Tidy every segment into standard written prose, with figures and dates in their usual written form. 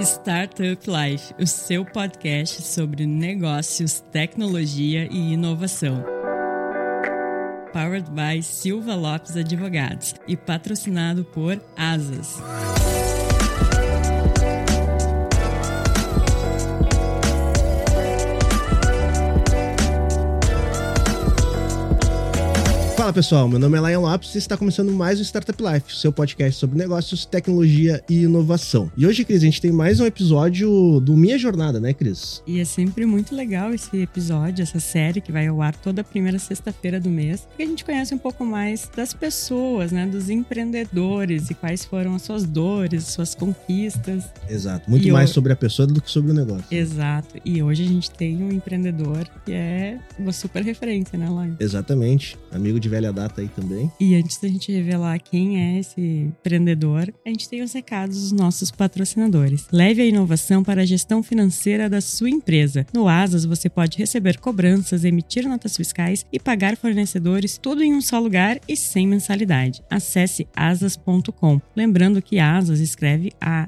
Startup Life, o seu podcast sobre negócios, tecnologia e inovação. Powered by Silva Lopes Advogados e patrocinado por Asas. Fala pessoal, meu nome é Lion Lopes e está começando mais o Startup Life, seu podcast sobre negócios, tecnologia e inovação. E hoje, Cris, a gente tem mais um episódio do Minha Jornada, né, Cris? E é sempre muito legal esse episódio, essa série que vai ao ar toda a primeira sexta-feira do mês, porque a gente conhece um pouco mais das pessoas, né, dos empreendedores e quais foram as suas dores, suas conquistas. Exato, muito mais sobre a pessoa do que sobre o negócio. Exato, e hoje a gente tem um empreendedor que é uma super referência, né, Lion? Exatamente, amigo de velha data aí também. E antes da gente revelar quem é esse empreendedor, a gente tem os recados dos nossos patrocinadores. Leve a inovação para a gestão financeira da sua empresa. No Asas, você pode receber cobranças, emitir notas fiscais e pagar fornecedores tudo em um só lugar e sem mensalidade. Acesse asas.com. Lembrando que Asas escreve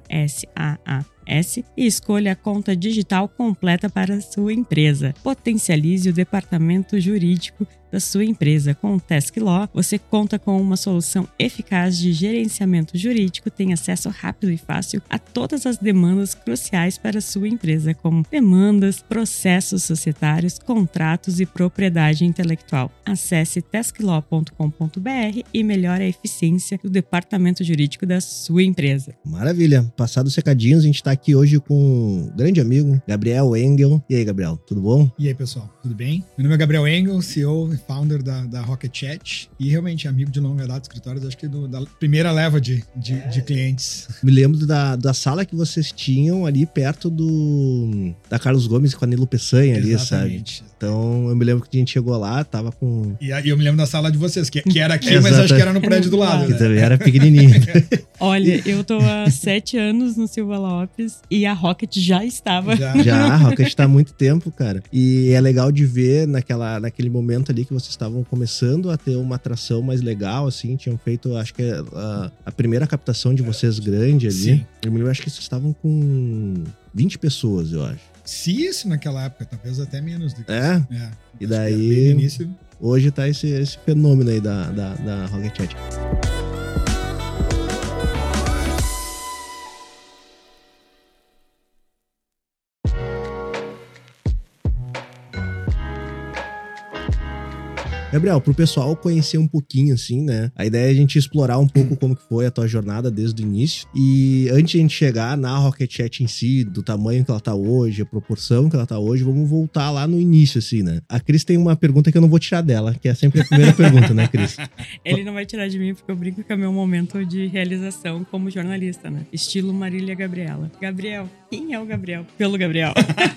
A-S-A-A-S e escolha a conta digital completa para a sua empresa. Potencialize o departamento jurídico da sua empresa. Com o Task Law, você conta com uma solução eficaz de gerenciamento jurídico, tem acesso rápido e fácil a todas as demandas cruciais para a sua empresa, como demandas, processos societários, contratos e propriedade intelectual. Acesse tasklaw.com.br e melhore a eficiência do departamento jurídico da sua empresa. Maravilha! Passados os recadinhos, a gente está aqui hoje com um grande amigo, Gabriel Engel. E aí, Gabriel, tudo bom? E aí, pessoal, tudo bem? Meu nome é Gabriel Engel, CEO e founder da Rocket Chat e realmente amigo de longa data de escritórios, acho que da primeira leva de clientes. Me lembro da sala que vocês tinham ali perto da Carlos Gomes com a Nilo Peçanha ali, Exatamente. Sabe? Então eu me lembro que a gente chegou lá, tava com... E aí eu me lembro da sala de vocês, que era aqui, mas acho que era no prédio do lado. Que né? também era pequenininho. Olha, eu tô há 7 anos no Silva Lopes e a Rocket já estava. Já, a Rocket tá há muito tempo, cara. E é legal de ver naquele momento ali que vocês estavam começando a ter uma atração mais legal, assim, tinham feito, acho que a primeira captação de vocês grande ali. Sim. Eu me lembro, acho que vocês estavam com 20 pessoas, eu acho. Se isso naquela época, talvez até menos do que É? isso. É. E Acho daí, que bem no início. hoje tá esse fenômeno aí da Rocket Chat. Gabriel, pro pessoal conhecer um pouquinho, assim, né? A ideia é a gente explorar um pouco como que foi a tua jornada desde o início. E antes de a gente chegar na Rocket Chat em si, do tamanho que ela tá hoje, a proporção que ela tá hoje, vamos voltar lá no início, assim, né? A Cris tem uma pergunta que eu não vou tirar dela, que é sempre a primeira pergunta, né, Cris? Ele não vai tirar de mim porque eu brinco que é meu momento de realização como jornalista, né? Estilo Marília Gabriela. Gabriel, quem é o Gabriel? Pelo Gabriel.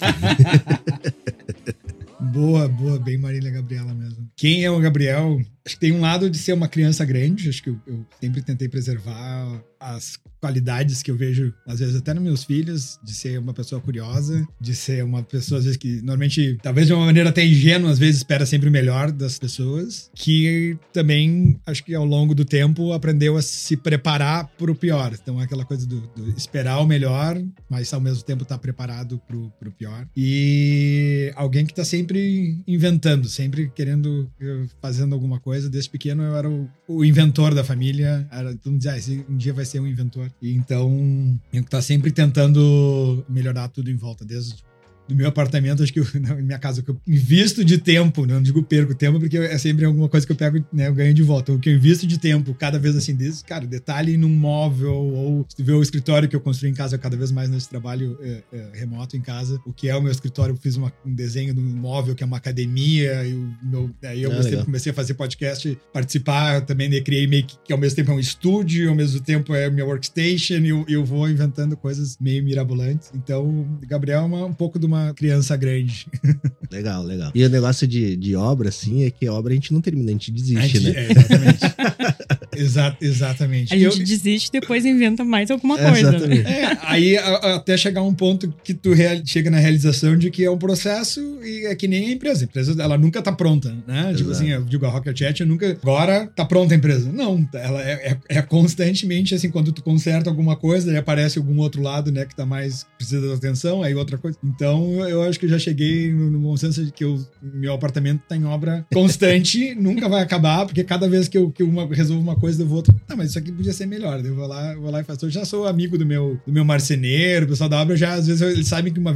Boa, bem Marília Gabriela mesmo. Quem é o Gabriel? Acho que tem um lado de ser uma criança grande, acho que eu sempre tentei preservar as qualidades que eu vejo, às vezes até nos meus filhos, de ser uma pessoa curiosa, de ser uma pessoa, às vezes, que normalmente, talvez de uma maneira até ingênua, às vezes espera sempre o melhor das pessoas, que também, acho que ao longo do tempo, aprendeu a se preparar pro pior. Então, é aquela coisa do esperar o melhor, mas ao mesmo tempo estar preparado pro pior. E alguém que tá sempre inventando, sempre querendo, fazendo alguma coisa. Desde pequeno eu era o inventor da família, todo mundo dizia, um dia vai ser um inventor. E então, eu tá sempre tentando melhorar tudo em volta, desde do meu apartamento, acho que na minha casa, que eu invisto de tempo, não digo perco tempo, porque é sempre alguma coisa que eu pego, né, eu ganho de volta. O que eu invisto de tempo, cada vez assim, desde, cara, detalhe num móvel, ou se tu vê o escritório que eu construí em casa, cada vez mais nesse trabalho remoto em casa, o que é o meu escritório, eu fiz um desenho de um móvel que é uma academia, e aí eu comecei a fazer podcast, participar, também criei meio que ao mesmo tempo é um estúdio, ao mesmo tempo é meu workstation, e eu vou inventando coisas meio mirabolantes. Então, Gabriel é um pouco de uma criança grande. Legal. E o negócio de obra, assim, é que a obra a gente não termina, a gente desiste, né? Exatamente. Exatamente. A gente desiste e depois inventa mais alguma coisa. Exatamente. Aí até chegar um ponto que tu chega na realização de que é um processo e é que nem a empresa. A empresa, ela nunca tá pronta, né? Tipo assim, eu digo, a Rocket Chat nunca... Agora tá pronta a empresa. Não, ela é constantemente, assim, quando tu conserta alguma coisa, aí aparece algum outro lado, né, que tá mais... precisa da atenção, aí outra coisa. Então, eu acho que eu já cheguei no bom senso de que meu apartamento tá em obra constante, nunca vai acabar, porque cada vez que eu resolvo uma coisa, eu vou outra. Não, mas isso aqui podia ser melhor. Eu vou lá e faço. Eu já sou amigo do meu marceneiro, o pessoal da obra já, às vezes, eles sabem que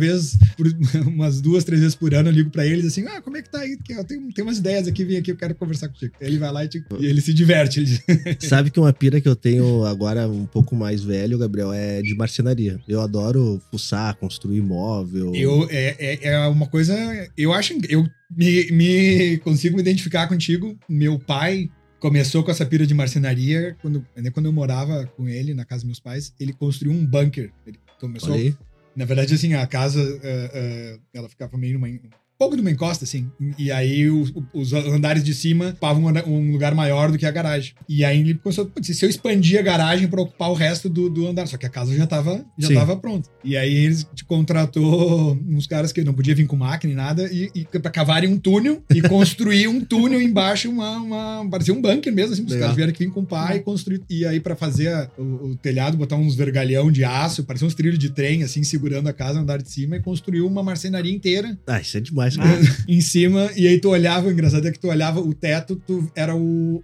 umas 2, 3 vezes por ano eu ligo pra eles assim, como é que tá aí? Eu tenho umas ideias aqui, vem aqui, eu quero conversar contigo. Ele vai lá e ele se diverte. Sabe que uma pira que eu tenho agora um pouco mais velho, Gabriel, é de marcenaria. Eu adoro fuçar, construir imóvel. É uma coisa... Eu acho... Eu me consigo me identificar contigo. Meu pai começou com essa pira de marcenaria quando eu morava com ele na casa dos meus pais. Ele construiu um bunker. Ele começou... Na verdade, assim, a casa ela ficava meio pouco de uma encosta, assim. E aí os andares de cima ocupavam um lugar maior do que a garagem. E aí ele começou, se eu expandir a garagem pra ocupar o resto do andar. Só que a casa já tava pronta. E aí eles contratou uns caras que não podia vir com máquina e nada, e pra cavarem um túnel e construir um túnel embaixo, parecia um bunker mesmo, assim. Os caras vieram aqui vir com pá e construir. E aí pra fazer o telhado, botar uns vergalhão de aço, parecia uns trilhos de trem, assim, segurando a casa no andar de cima, e construiu uma marcenaria inteira. Isso é demais. Em cima, e aí tu olhava, o engraçado é que tu olhava o teto, era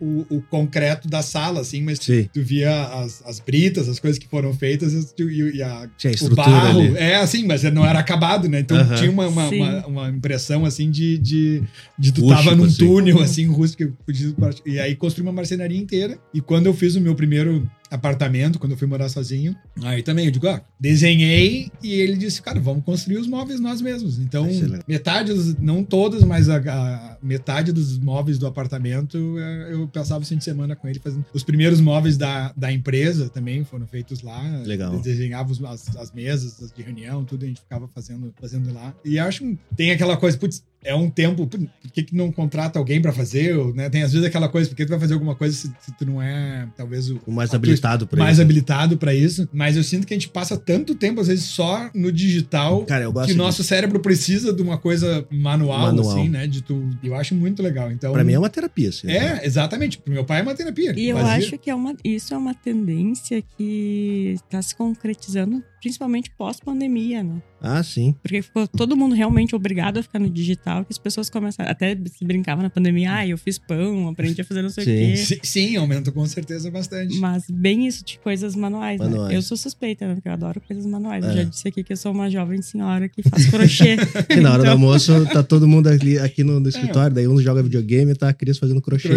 o concreto da sala, assim, mas tu via as britas, as coisas que foram feitas tinha o barro, ali. assim, mas não era acabado, né? Então tinha uma impressão, assim, de tu rústico, tava num assim. túnel, assim, rústico, e aí construí uma marcenaria inteira, e quando eu fiz o meu primeiro apartamento, quando eu fui morar sozinho, aí também eu digo, desenhei, e ele disse, cara, vamos construir os móveis nós mesmos. Então, metade não todos, mas a metade dos móveis do apartamento, eu passava o fim de semana com ele fazendo. Os primeiros móveis da empresa também foram feitos lá. Legal. Eu desenhava as mesas de reunião, tudo a gente ficava fazendo lá. E acho que tem aquela coisa, é um tempo, por que não contrata alguém pra fazer? Né? Tem às vezes aquela coisa, por que tu vai fazer alguma coisa se tu não é, talvez, o mais habilitado pra mais isso. habilitado pra isso. Mas eu sinto que a gente passa tanto tempo, às vezes, só no digital, cara, eu gosto que nosso cérebro precisa de uma coisa manual. Assim, né? Eu acho muito legal. Então, pra mim é uma terapia, assim. Exatamente. Pro meu pai é uma terapia. E eu acho que isso é uma tendência que tá se concretizando, principalmente pós-pandemia, né? Sim. Porque ficou todo mundo realmente obrigado a ficar no digital, que as pessoas começaram, até se brincavam na pandemia, eu fiz pão, aprendi a fazer não sei o quê. Sim, aumenta com certeza bastante. Mas bem isso de coisas manuais, né? Eu sou suspeita, né? Porque eu adoro coisas manuais. Eu já disse aqui que eu sou uma jovem senhora que faz crochê. E na hora do almoço, tá todo mundo aqui no escritório, daí um joga videogame e tá a Cris fazendo crochê.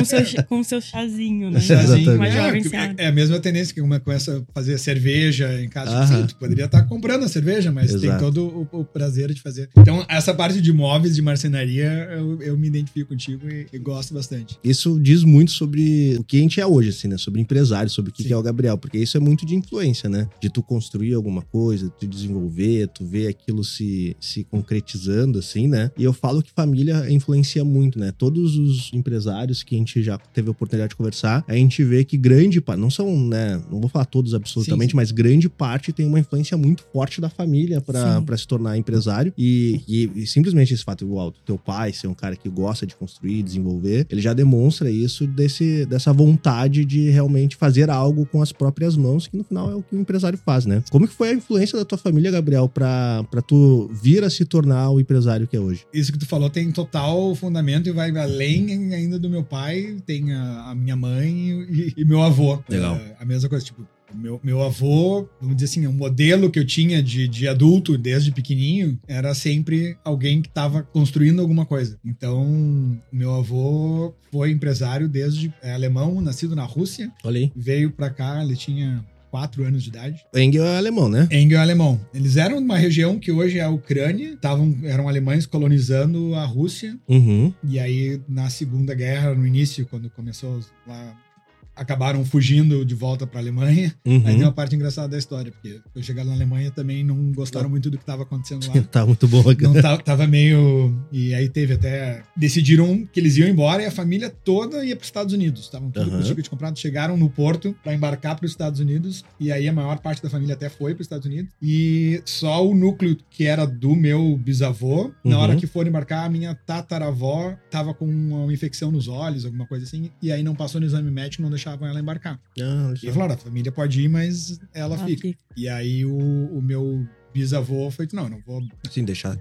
Com seu chazinho, né? Chazinho. Uma jovem senhora. É a mesma tendência que começa a fazer cerveja em casa. Sim, tu poderia estar comprando a cerveja, mas tem todo o prazer de fazer. Então, essa parte de móveis, de marcenaria, eu me identifico contigo e gosto bastante. Isso diz muito sobre o que a gente é hoje, assim, né? Sobre empresário, sobre o que é o Gabriel, porque isso é muito de influência, né? De tu construir alguma coisa, tu desenvolver, tu ver aquilo se concretizando, assim, né? E eu falo que família influencia muito, né? Todos os empresários que a gente já teve a oportunidade de conversar, a gente vê que grande parte, não são, né? Não vou falar todos absolutamente, mas grande parte tem uma influência muito forte da família pra se tornar empresário. E simplesmente esse fato, igual teu pai ser um cara que gosta de construir, desenvolver, ele já demonstra isso dessa vontade de realmente fazer algo com as próprias mãos, que no final é o que o empresário faz, né? Como que foi a influência da tua família, Gabriel, pra tu vir a se tornar o empresário que é hoje? Isso que tu falou tem total fundamento e vai além ainda do meu pai, tem a minha mãe e meu avô. Legal. A mesma coisa, tipo, meu avô, vamos dizer assim, o modelo que eu tinha de adulto desde pequenininho era sempre alguém que estava construindo alguma coisa. Então, meu avô foi empresário desde alemão, nascido na Rússia. Olha aí. Veio pra cá, ele tinha 4 anos de idade. Engel é alemão, né? Engel é alemão. Eles eram de uma região que hoje é a Ucrânia, eram alemães colonizando a Rússia. Uhum. E aí, na Segunda Guerra, no início, quando começou lá acabaram fugindo de volta pra Alemanha. Uhum. Aí tem uma parte engraçada da história, porque eu chegar na Alemanha também não gostaram muito do que tava acontecendo lá. Tá muito boa, cara. Não tava meio... E aí teve até... Decidiram que eles iam embora e a família toda ia para os Estados Unidos. Estavam tudo com o ticket comprado, chegaram no porto para embarcar para os Estados Unidos. E aí a maior parte da família até foi para os Estados Unidos. E só o núcleo que era do meu bisavô, na hora que foram embarcar, a minha tataravó tava com uma infecção nos olhos, alguma coisa assim. E aí não passou no exame médico, não deixavam ela embarcar. E falaram, a família pode ir, mas ela fica. E aí o meu bisavô foi, não vou deixar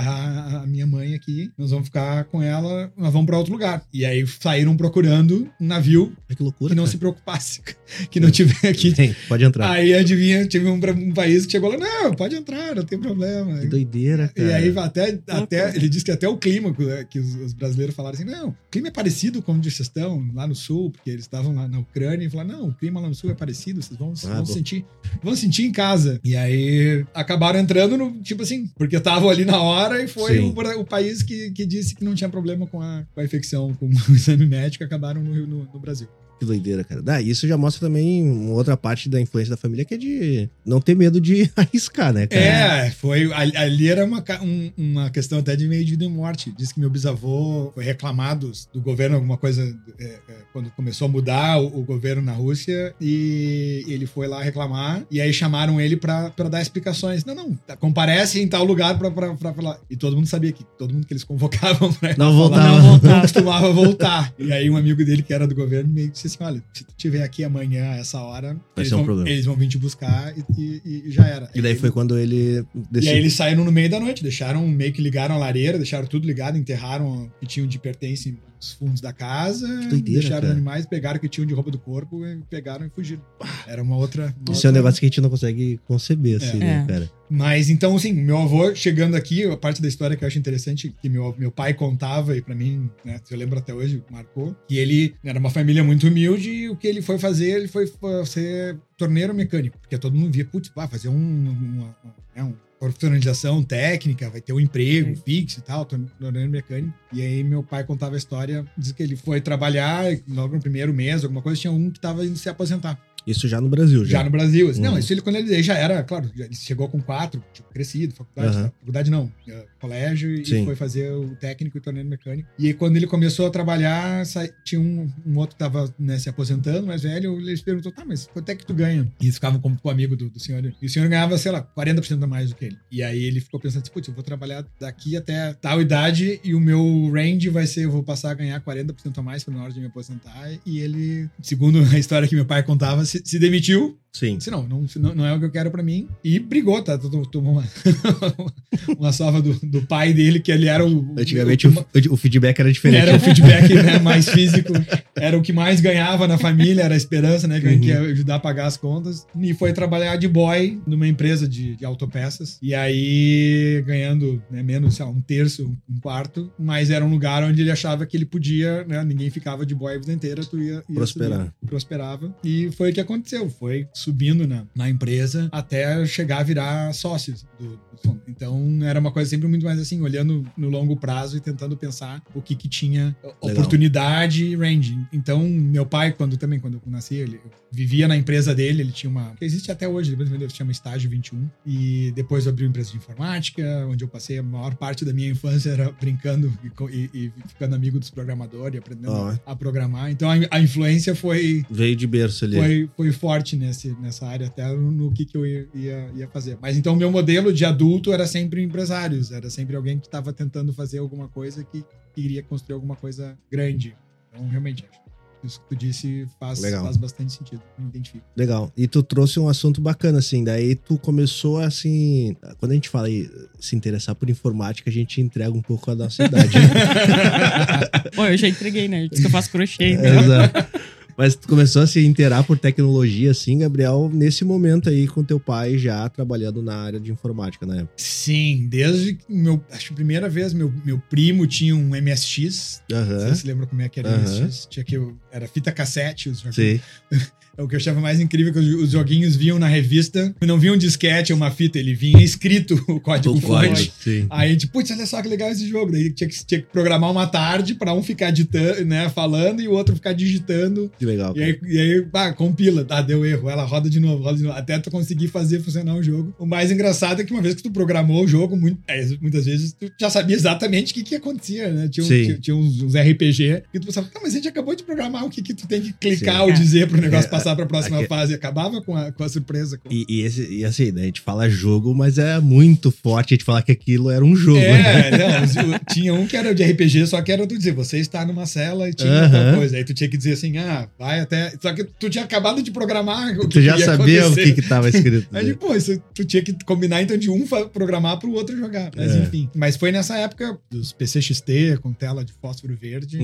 a minha mãe aqui, nós vamos ficar com ela, nós vamos pra outro lugar. E aí saíram procurando um navio que loucura, que não se preocupasse, que não tiver aqui. Sim, pode entrar. Aí adivinha, tive um país que chegou lá, não, pode entrar, não tem problema. Que doideira, cara. E aí até ele disse que até o clima, que os brasileiros falaram assim, não, o clima é parecido com onde vocês estão, lá no sul, porque eles estavam lá na Ucrânia, e falaram, não, o clima lá no sul é parecido, vocês vão sentir em casa. E aí acabaram entrando no, tipo assim, porque estavam ali na hora e foi o país que disse que não tinha problema com a infecção, com o exame médico, acabaram no Brasil. Que doideira, cara. Isso já mostra também uma outra parte da influência da família, que é de não ter medo de arriscar, né, cara? Ali era uma questão até de meio de vida e morte. Diz que meu bisavô foi reclamado do governo, alguma coisa, quando começou a mudar o governo na Rússia, e ele foi lá reclamar, e aí chamaram ele pra dar explicações. Não, comparece em tal lugar pra falar. E todo mundo sabia que todo mundo que eles convocavam pra não costumava voltar. E aí um amigo dele, que era do governo, meio que disse assim, olha, se tu estiver aqui amanhã, a essa hora, eles vão vir te buscar e já era. E daí foi quando ele decidiu. E aí eles saíram no meio da noite, meio que ligaram a lareira, deixaram tudo ligado, enterraram o que tinham de pertence nos fundos da casa, deixaram os animais, pegaram o que tinham de roupa do corpo, pegaram e fugiram. Era uma outra... Isso é um negócio que a gente não consegue conceber, assim, né, cara? Mas, então, assim, meu avô chegando aqui, a parte da história que eu acho interessante, que meu pai contava, e pra mim, né, eu lembro até hoje, marcou, que ele era uma família muito humilde, e o que ele foi fazer, ele foi ser torneiro mecânico, porque todo mundo via, putz, vai fazer uma profissionalização técnica, vai ter um emprego fixo e tal, torneiro mecânico. E aí meu pai contava a história, diz que ele foi trabalhar, logo no primeiro mês, alguma coisa, tinha um que tava indo se aposentar. Isso já no Brasil, já? Já no Brasil. Assim, não, isso quando ele já era, claro, ele chegou com 4, tipo, crescido, faculdade não, colégio, e foi fazer o técnico e torneiro mecânico. E aí, quando ele começou a trabalhar, tinha um outro que tava, né, se aposentando, mais velho, ele perguntou, tá, mas quanto é que tu ganha? E eles ficavam como amigo do senhor. E o senhor ganhava, sei lá, 40% a mais do que ele. E aí ele ficou pensando, putz, eu vou trabalhar daqui até tal idade e o meu range vai ser, eu vou passar a ganhar 40% a mais na hora de me aposentar. E ele, segundo a história que meu pai contava, se demitiu. Sim. Disse, não é o que eu quero pra mim. E brigou, tá? Tomou uma sova do pai dele, que ele era o... Antigamente o feedback era diferente. Era o feedback, né, mais físico. Era o que mais ganhava na família, era a esperança, né? Que ia ajudar a pagar as contas. E foi trabalhar de boy numa empresa de autopeças. E aí, ganhando, né, menos, sei lá, 1/3, 1/4. Mas era um lugar onde ele achava que ele podia, né? Ninguém ficava de boy a vida inteira, tu ia prosperar. Subir, prosperava. E foi o que aconteceu. Foi subindo na empresa até chegar a virar sócios do fundo. Então era uma coisa sempre muito mais assim, olhando no longo prazo e tentando pensar o que tinha oportunidade e range. Então meu pai, quando eu nasci, ele vivia na empresa dele, ele tinha que existe até hoje, depois ele chama Estágio 21, e depois abriu empresa de informática, onde eu passei a maior parte da minha infância era brincando e ficando amigo dos programadores, aprendendo a programar. Então a influência veio de berço ali. Foi forte nessa área, até no que eu ia fazer. Mas então o meu modelo de adulto era sempre empresários, era sempre alguém que estava tentando fazer alguma coisa que queria construir alguma coisa grande. Então realmente acho. Isso que tu disse faz bastante sentido, me identifico. Legal. E tu trouxe um assunto bacana, assim, daí tu começou, assim, quando a gente fala em se interessar por informática, a gente entrega um pouco a nossa idade. Bom, eu já entreguei, né? Diz que eu faço crochê. Né? Exato. Mas tu começou a se inteirar por tecnologia, assim, Gabriel, nesse momento aí com teu pai já trabalhando na área de informática, né? Sim, desde acho que a primeira vez meu primo tinha um MSX. Você se lembra como é que era o MSX? era fita cassete, os joguinhos. Sim. O que eu achava mais incrível é que os joguinhos vinham na revista, não vinha um disquete ou uma fita, ele vinha escrito o código-fonte. Aí a gente, putz, olha só que legal esse jogo. Daí tinha que programar uma tarde pra um ficar ditando, né, falando e o outro ficar digitando. Que legal. E aí compila, tá, deu erro, ela roda de novo, até tu conseguir fazer funcionar o jogo. O mais engraçado é que uma vez que tu programou o jogo, muitas vezes tu já sabia exatamente o que acontecia, né? Tinha uns RPG que tu pensava, mas a gente acabou de programar o que tu tem que clicar ou dizer pro negócio passar pra próxima fase, e acabava com a surpresa. E assim, né, a gente fala jogo, mas é muito forte a gente falar que aquilo era um jogo. Não, tinha um que era de RPG, só que era tu dizer, você está numa cela e tinha tal coisa, aí tu tinha que dizer assim, vai até... Só que tu tinha acabado de programar o que tu já sabia acontecer. o que tava escrito. Aí, pô, isso, tu tinha que combinar então de um programar pro outro jogar, mas enfim. Mas foi nessa época dos PC XT, com tela de fósforo verde,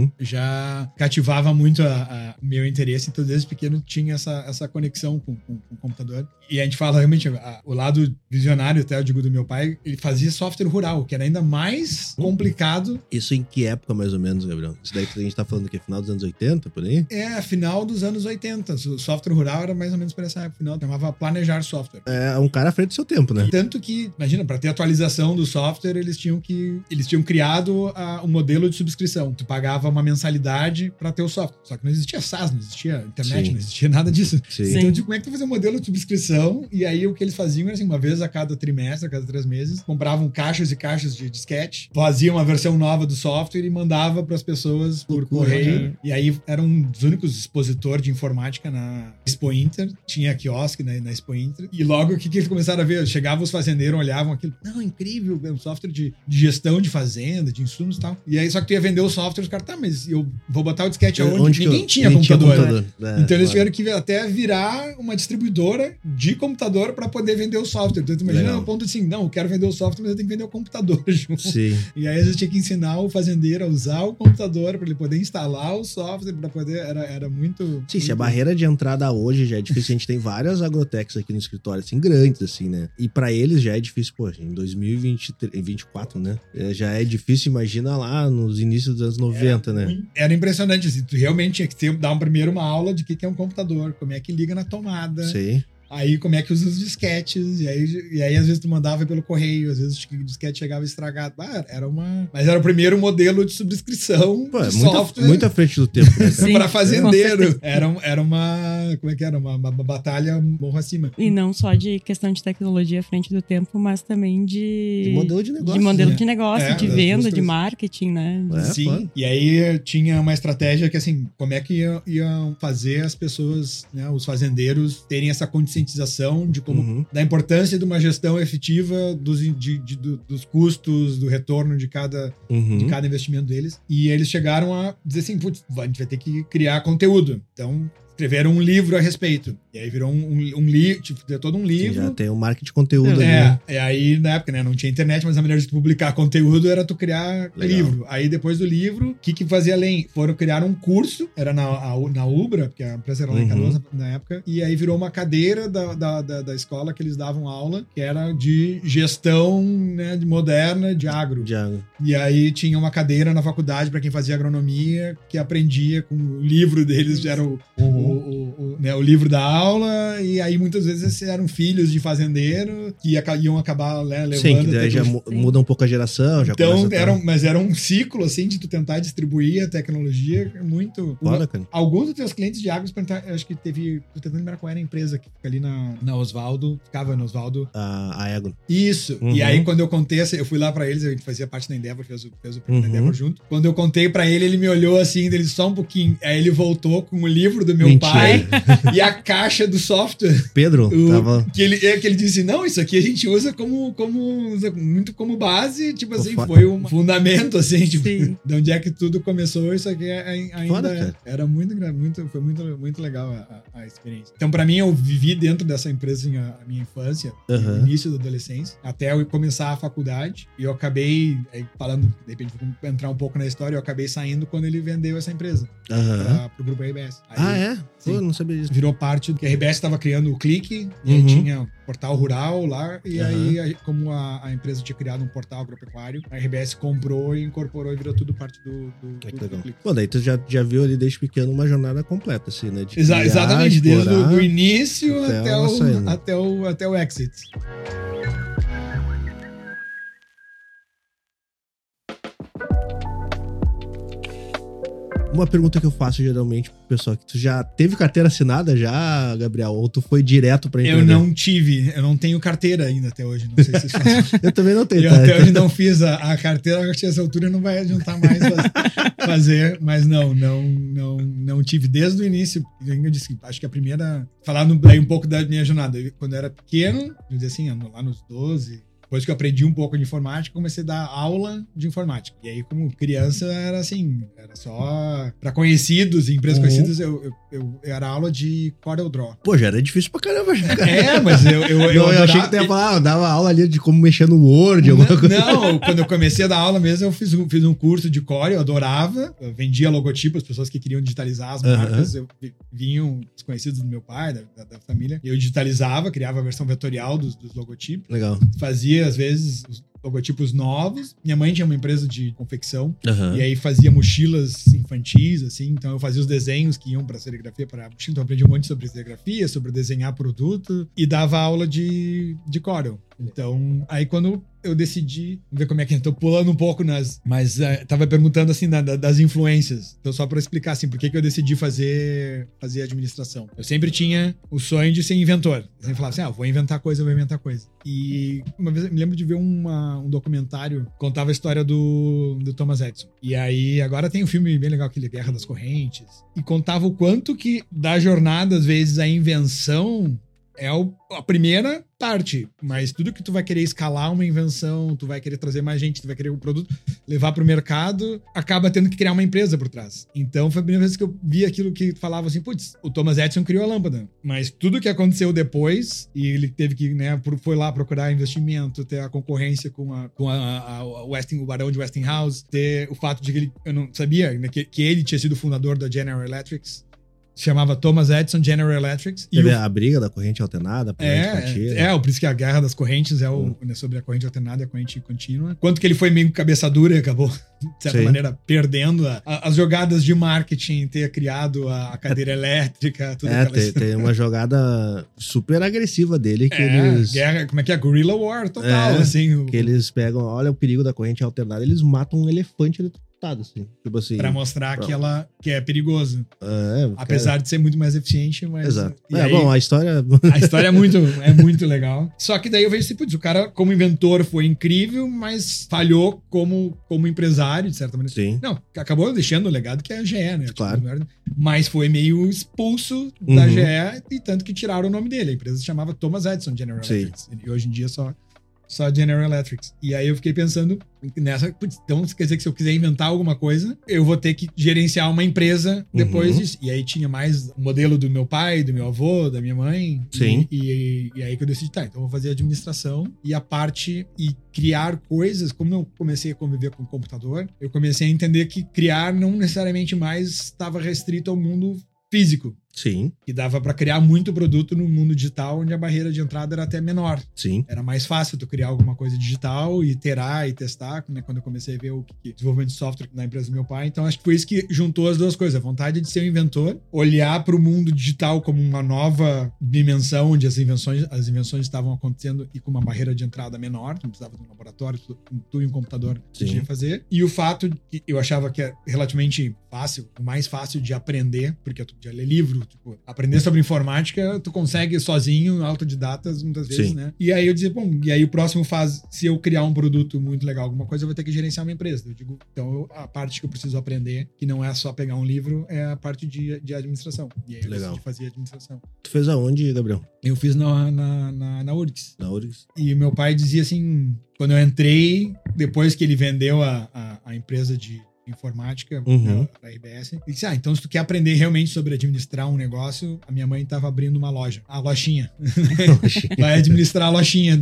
já cativava muito o meu interesse, então desde pequeno tinha essa conexão com o computador. E a gente fala realmente, o lado visionário, até eu digo do meu pai, ele fazia software rural, que era ainda mais complicado. Isso em que época, mais ou menos, Gabriel? Isso daí que a gente tá falando que é final dos anos 80, por aí? Final dos anos 80. O software rural era mais ou menos por essa época, final. Chamava Planejar Software. É um cara à frente do seu tempo, né? Tanto que, imagina, para ter atualização do software, eles tinham criado um modelo de subscrição. Tu pagava uma mensalidade para ter o software. Só que não existia SaaS, não existia internet, não existia nada disso. Sim. Então, como é que tu fazia um modelo de subscrição? E aí, o que eles faziam era assim, uma vez a cada trimestre, a cada 3 meses, compravam caixas e caixas de disquete, faziam uma versão nova do software e mandava para as pessoas por correio. E aí, era um dos únicos expositores de informática na Expo Inter. Tinha quiosque na Expo Inter. E logo, o que eles começaram a ver? Chegavam os fazendeiros, olhavam aquilo. Não, incrível, é um software de gestão de fazenda, de insumos e tal. E aí, só que tu ia vender o software, os caras, tá, mas eu vou botar o disquete aonde? Ninguém tinha computador. Então, eles tiveram que até virar uma distribuidora de computador para poder vender o software. Então, tu imagina o ponto assim, não, eu quero vender o software, mas eu tenho que vender o computador junto. Sim. E aí, a gente tinha que ensinar o fazendeiro a usar o computador para ele poder instalar o software, para poder... Era muito... Sim, se a barreira de entrada hoje já é difícil, a gente tem várias agrotechs aqui no escritório, assim, grandes, assim, né? E pra eles já é difícil, pô, em 2024, né? Já é difícil, imagina lá nos inícios dos anos 90, né? Era impressionante, assim, tu realmente tinha que dar primeiro uma aula de o que é um computador, como é que liga na tomada. Sim. Aí, como é que usa os disquetes, e aí às vezes tu mandava pelo correio, às vezes o disquete chegava estragado. Mas era o primeiro modelo de subscrição de software. Muito à frente do tempo, né, cara? Para fazendeiro. Era uma... Como é que era? Uma batalha morro acima. E não só de questão de tecnologia à frente do tempo, mas também de modelo de negócio. De modelo de negócio, de venda, de marketing, né? Sim. Pô. E aí tinha uma estratégia que, assim, como é que iam fazer as pessoas, né, os fazendeiros, terem essa conscientização de como da importância de uma gestão efetiva dos custos, do retorno de cada investimento deles. E eles chegaram a dizer assim, putz, a gente vai ter que criar conteúdo. Então, escreveram um livro a respeito. E aí virou um livro, tipo, todo um livro. Já tem um marketing de conteúdo ali. E aí, na época, né, não tinha internet, mas a maneira de tu publicar conteúdo era tu criar livro. Aí, depois do livro, o que fazia além? Foram criar um curso, era na Ubra, porque a empresa era lá em Canoas na época, e aí virou uma cadeira da escola que eles davam aula, que era de gestão, né, moderna de agro. E aí tinha uma cadeira na faculdade para quem fazia agronomia, que aprendia com o livro deles, era o livro da aula, e aí muitas vezes eram filhos de fazendeiro que iam acabar, né, levando... Sim, que daí já muda um pouco a geração. Já então, era um ciclo, assim, de tu tentar distribuir a tecnologia muito... Foda, cara. Alguns dos teus clientes de agro, acho que teve... Tô tentando lembrar qual era a empresa que fica ali na Osvaldo, ficava na Osvaldo. A Egon. Isso. E aí, quando eu contei, eu fui lá pra eles, a gente fazia parte da Endeavor, fez o prêmio da Endeavor junto. Quando eu contei pra ele me olhou assim, dele só um pouquinho. Aí ele voltou com o livro do meu pai e a caixa do software. Pedro, tava... que ele disse, não, isso aqui a gente usa muito como base, tipo assim, foi um fundamento, assim, tipo, de onde é que tudo começou, isso aqui ainda era foi muito legal a experiência. Então, pra mim, eu vivi dentro dessa empresa a minha infância, no início da adolescência, até eu começar a faculdade, e eu acabei, falando, de repente, vou entrar um pouco na história, eu acabei saindo quando ele vendeu essa empresa pro grupo RBS. Aí, é? Pô, não não sabia disso. Virou parte do que a RBS estava criando o Clique, e aí tinha portal rural lá, e aí, como a empresa tinha criado um portal agropecuário, a RBS comprou e incorporou e virou tudo parte do Clique. Pô, daí tu já viu ali desde pequeno uma jornada completa, assim, né? De Exatamente, desde o início até o exit. Uma pergunta que eu faço geralmente pro pessoal, que tu já teve carteira assinada já, Gabriel? Ou tu foi direto pra empreender? Eu não tenho carteira ainda até hoje, não sei se isso Eu também não tenho. Eu até hoje não fiz a carteira, acho que essa altura não vai adiantar mais fazer, mas não tive desde o início. Eu disse, acho que a primeira, falando daí um pouco da minha jornada, quando eu era pequeno, eu dizia assim, lá nos 12... Depois que eu aprendi um pouco de informática, comecei a dar aula de informática. E aí, como criança, era assim, era só para conhecidos, empresas conhecidas, eu era aula de CorelDRAW. Pô, já era difícil pra caramba. Já, cara. Mas eu achei que tu ia falar, eu dava aula ali de como mexer no Word, alguma coisa. Não, quando eu comecei a dar aula mesmo, eu fiz um curso de Corel, eu adorava. Eu vendia logotipo, as pessoas que queriam digitalizar as marcas, vinham os conhecidos do meu pai, da família. Eu digitalizava, criava a versão vetorial dos logotipos. Legal. Fazia às vezes, os logotipos novos. Minha mãe tinha uma empresa de confecção. E aí fazia mochilas infantis, assim. Então eu fazia os desenhos que iam pra serigrafia, pra mochila. Então eu aprendi um monte sobre serigrafia, sobre desenhar produto. E dava aula de Corel. Então, aí quando eu decidi... Vamos ver como é que é. Tô pulando um pouco mas tava perguntando, assim, das influências. Então, só pra explicar, assim, por que eu decidi fazer administração. Eu sempre tinha o sonho de ser inventor. Eu sempre falava assim, vou inventar coisa. E uma vez eu me lembro de ver um documentário que contava a história do Thomas Edison. E aí, agora tem um filme bem legal, aquele Guerra das Correntes. E contava o quanto que da jornada, às vezes, a invenção é a primeira parte, mas tudo que tu vai querer escalar uma invenção, tu vai querer trazer mais gente, tu vai querer um produto, levar pro mercado, acaba tendo que criar uma empresa por trás. Então foi a primeira vez que eu vi aquilo que falava assim, putz, o Thomas Edison criou a lâmpada, mas tudo que aconteceu depois, e ele teve que, né, foi lá procurar investimento, ter a concorrência com o barão de Westinghouse, ter o fato de que eu não sabia, né, que ele tinha sido o fundador da General Electric, se chamava Thomas Edison General Electric. Teve a briga da corrente alternada, por isso que a guerra das correntes né, sobre a corrente alternada e a corrente contínua. Quanto que ele foi meio cabeça dura e acabou, de certa maneira, perdendo as jogadas de marketing, ter criado a cadeira elétrica, tudo tem uma jogada super agressiva dele que eles... Guerra, como é que é? Guerrilla War total, assim. Que eles pegam, olha o perigo da corrente alternada, eles matam um elefante assim. Tipo assim, pra mostrar que é perigoso. Apesar de ser muito mais eficiente, mas... Exato. Bom, a história... A história é muito legal. Só que daí eu vejo assim, putz, o cara como inventor foi incrível, mas falhou como empresário, de certa maneira. Sim. Não, acabou deixando o legado que é a GE, né? Claro. Mas foi meio expulso da GE, e tanto que tiraram o nome dele. A empresa se chamava Thomas Edison General Electric. E hoje em dia só General Electric. E aí eu fiquei pensando nessa, então quer dizer que se eu quiser inventar alguma coisa, eu vou ter que gerenciar uma empresa depois disso. E aí tinha mais o modelo do meu pai, do meu avô, da minha mãe. Sim. E aí que eu decidi, então eu vou fazer administração e a parte e criar coisas. Como eu comecei a conviver com o computador, eu comecei a entender que criar não necessariamente mais estava restrito ao mundo físico. Sim. Que dava pra criar muito produto no mundo digital, onde a barreira de entrada era até menor. Sim. Era mais fácil tu criar alguma coisa digital e iterar e testar, né? Quando eu comecei a ver o desenvolvimento de software na empresa do meu pai. Então, acho que foi isso que juntou as duas coisas. A vontade de ser um inventor, olhar para o mundo digital como uma nova dimensão, onde as invenções estavam acontecendo e com uma barreira de entrada menor. Tu não precisava de um laboratório, tu e um computador podia fazer. E o fato que eu achava que é relativamente fácil, o mais fácil de aprender, porque tu podia ler livro, tipo, aprender sobre informática, tu consegue sozinho, autodidatas, muitas vezes, né? E aí eu dizia, bom, e aí o próximo fase, se eu criar um produto muito legal, alguma coisa, eu vou ter que gerenciar uma empresa. Eu digo, então a parte que eu preciso aprender, que não é só pegar um livro, é a parte de administração. E aí eu decidi fazer administração. Tu fez aonde, Gabriel? Eu fiz na URGS. Na URGS. E meu pai dizia assim, quando eu entrei, depois que ele vendeu a empresa de informática Uhum. da RBS. E disse, então se tu quer aprender realmente sobre administrar um negócio, a minha mãe tava abrindo uma loja, a lojinha. Vai administrar a lojinha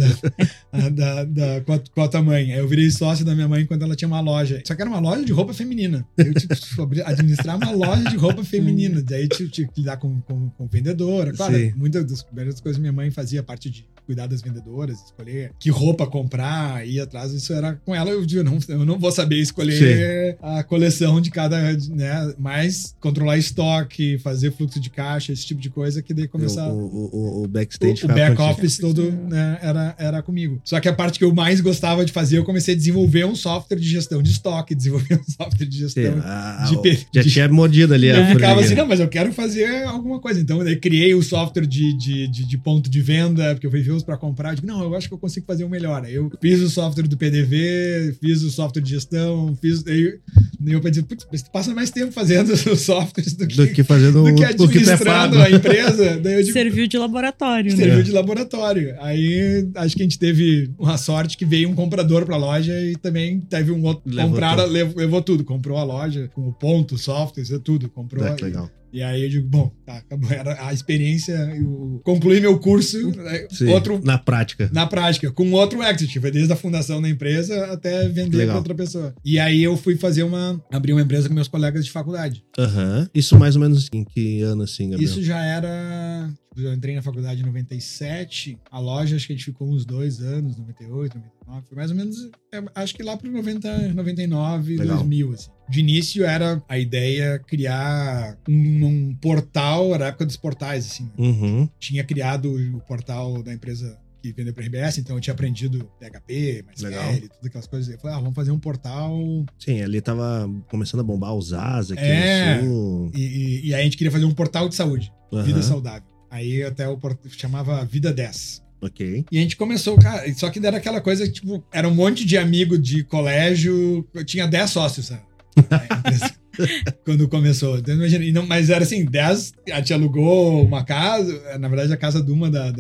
com a tua mãe. Aí eu virei sócio da minha mãe quando ela tinha uma loja. Só que era uma loja de roupa feminina. Eu tive que administrar uma loja de roupa feminina. Daí eu tive que lidar com vendedora. Claro, Sim. muitas das primeiras coisas minha mãe fazia parte de cuidar das vendedoras, escolher que roupa comprar, ir atrás, isso era com ela. Eu digo, eu não vou saber escolher a coleção de cada, né? Mas controlar estoque, fazer fluxo de caixa, esse tipo de coisa, que daí começar... O backstage. O back office todo, né, era comigo. Só que a parte que eu mais gostava de fazer, eu comecei a desenvolver um software de gestão de estoque, desenvolver um software de gestão Já tinha mordido ali. Eu ficava assim, não, mas eu quero fazer alguma coisa. Então, eu criei o software de ponto de venda, porque eu fui ver para comprar. Eu digo, não, eu acho que eu consigo fazer um melhor. Aí eu fiz o software do PDV, fiz o software de gestão, Daí eu pensei, putz, mas tu passa mais tempo fazendo os softwares do que fazendo do que administrando a empresa. Daí eu digo, serviu de laboratório, né? Serviu de laboratório. Aí acho que a gente teve uma sorte que veio um comprador pra loja e também teve um outro. Levou tudo. Comprou a loja com o ponto, software, tudo. Comprou. Legal. E aí eu digo, bom, tá, acabou. Era a experiência, eu concluí meu curso. Sim, na prática. Na prática, com outro exit. Foi desde a fundação da empresa até vender para outra pessoa. E aí eu fui abrir uma empresa com meus colegas de faculdade. Aham. Isso mais ou menos em que ano, assim, Gabriel? Isso já era... Eu entrei na faculdade em 97. A loja, acho que a gente ficou uns 2 anos, 98, 99. Foi mais ou menos, acho que lá pro 90, 99, legal. 2000, assim. De início era a ideia criar um portal, era a época dos portais, assim. Uhum. Tinha criado o portal da empresa que vendeu para RBS, então eu tinha aprendido PHP, MySQL, todas aquelas coisas. Eu falei, vamos fazer um portal... Sim, ali tava começando a bombar os AS aqui no sul. E aí a gente queria fazer um portal de saúde, vida saudável. Aí até o portal chamava Vida 10. Ok. E a gente começou, cara, só que era aquela coisa, tipo, era um monte de amigo de colégio, eu tinha 10 sócios, sabe? Quando começou. Então, imagina, mas era assim, 10, a gente alugou uma casa, na verdade a casa de uma das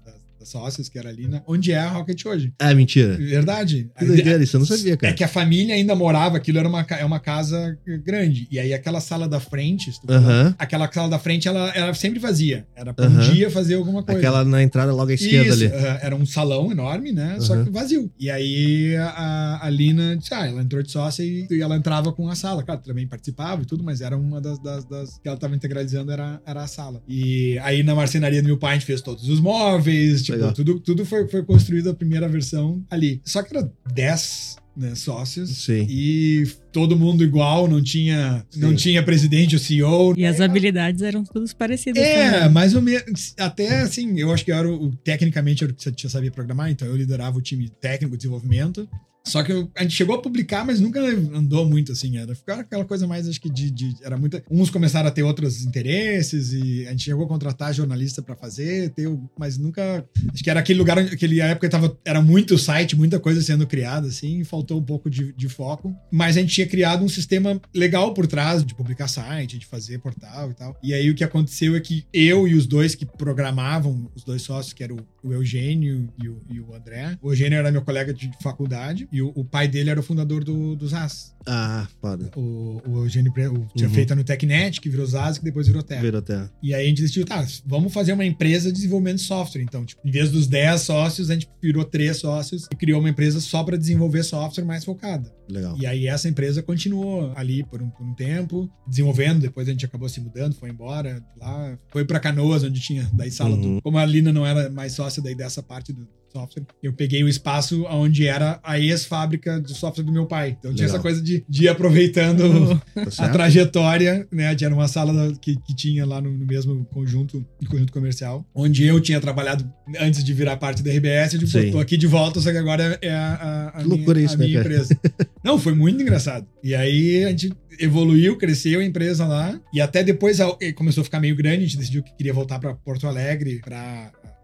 sócias, que era ali, onde é a Rocket hoje. Ah, mentira. Verdade. Que doideira, isso eu não sabia, cara. É que a família ainda morava, aquilo era uma casa grande. E aí aquela sala da frente, aquela sala da frente, ela sempre vazia. Era pra um dia fazer alguma coisa. Aquela na entrada logo à esquerda ali. Era um salão enorme, né? Só que vazio. E aí a Lina disse, ela entrou de sócia e ela entrava com a sala. Claro, também participava e tudo, mas era uma das que ela tava integralizando, era a sala. E aí na marcenaria do meu pai a gente fez todos os móveis, tipo, tudo foi construído a primeira versão ali. Só que era 10, né, sócios. Sim. E todo mundo igual, não tinha presidente ou CEO. E as habilidades eram todas parecidas também. Mais ou menos. Até assim, eu acho que tecnicamente eu já sabia programar, então eu liderava o time técnico de desenvolvimento. Só que a gente chegou a publicar, mas nunca andou muito assim. Era aquela coisa mais, acho que era muita. Uns começaram a ter outros interesses e a gente chegou a contratar jornalista pra fazer, mas nunca. Acho que era aquele lugar, aquela época era muito site, muita coisa sendo criada, assim, e faltou um pouco de foco. Mas a gente tinha criado um sistema legal por trás de publicar site, de fazer portal e tal. E aí o que aconteceu é que eu e os dois que programavam, os dois sócios, que eram o Eugênio e o André. O Eugênio era meu colega de faculdade. E o pai dele era o fundador do ZAS. Ah, foda. O Eugênio tinha feito no TechNet, que virou ZAS, que depois virou Terra. E aí a gente decidiu, vamos fazer uma empresa de desenvolvimento de software. Então, tipo, em vez dos 10 sócios, a gente virou 3 sócios e criou uma empresa só para desenvolver software mais focada. Legal. E aí essa empresa continuou ali por um tempo, desenvolvendo, depois a gente acabou se mudando, foi embora lá, foi para Canoas, onde tinha daí sala tudo. Como a Lina não era mais sócia daí dessa parte do software, eu peguei o espaço onde era a ex-fábrica de software do meu pai. Então tinha essa coisa de ir aproveitando a trajetória, né? Era uma sala que tinha lá no mesmo conjunto comercial, onde eu tinha trabalhado antes de virar parte da RBS. Eu digo, tô aqui de volta, só que agora é a minha empresa. Não, foi muito engraçado. E aí a gente evoluiu, cresceu a empresa lá, e até depois começou a ficar meio grande, a gente decidiu que queria voltar para Porto Alegre para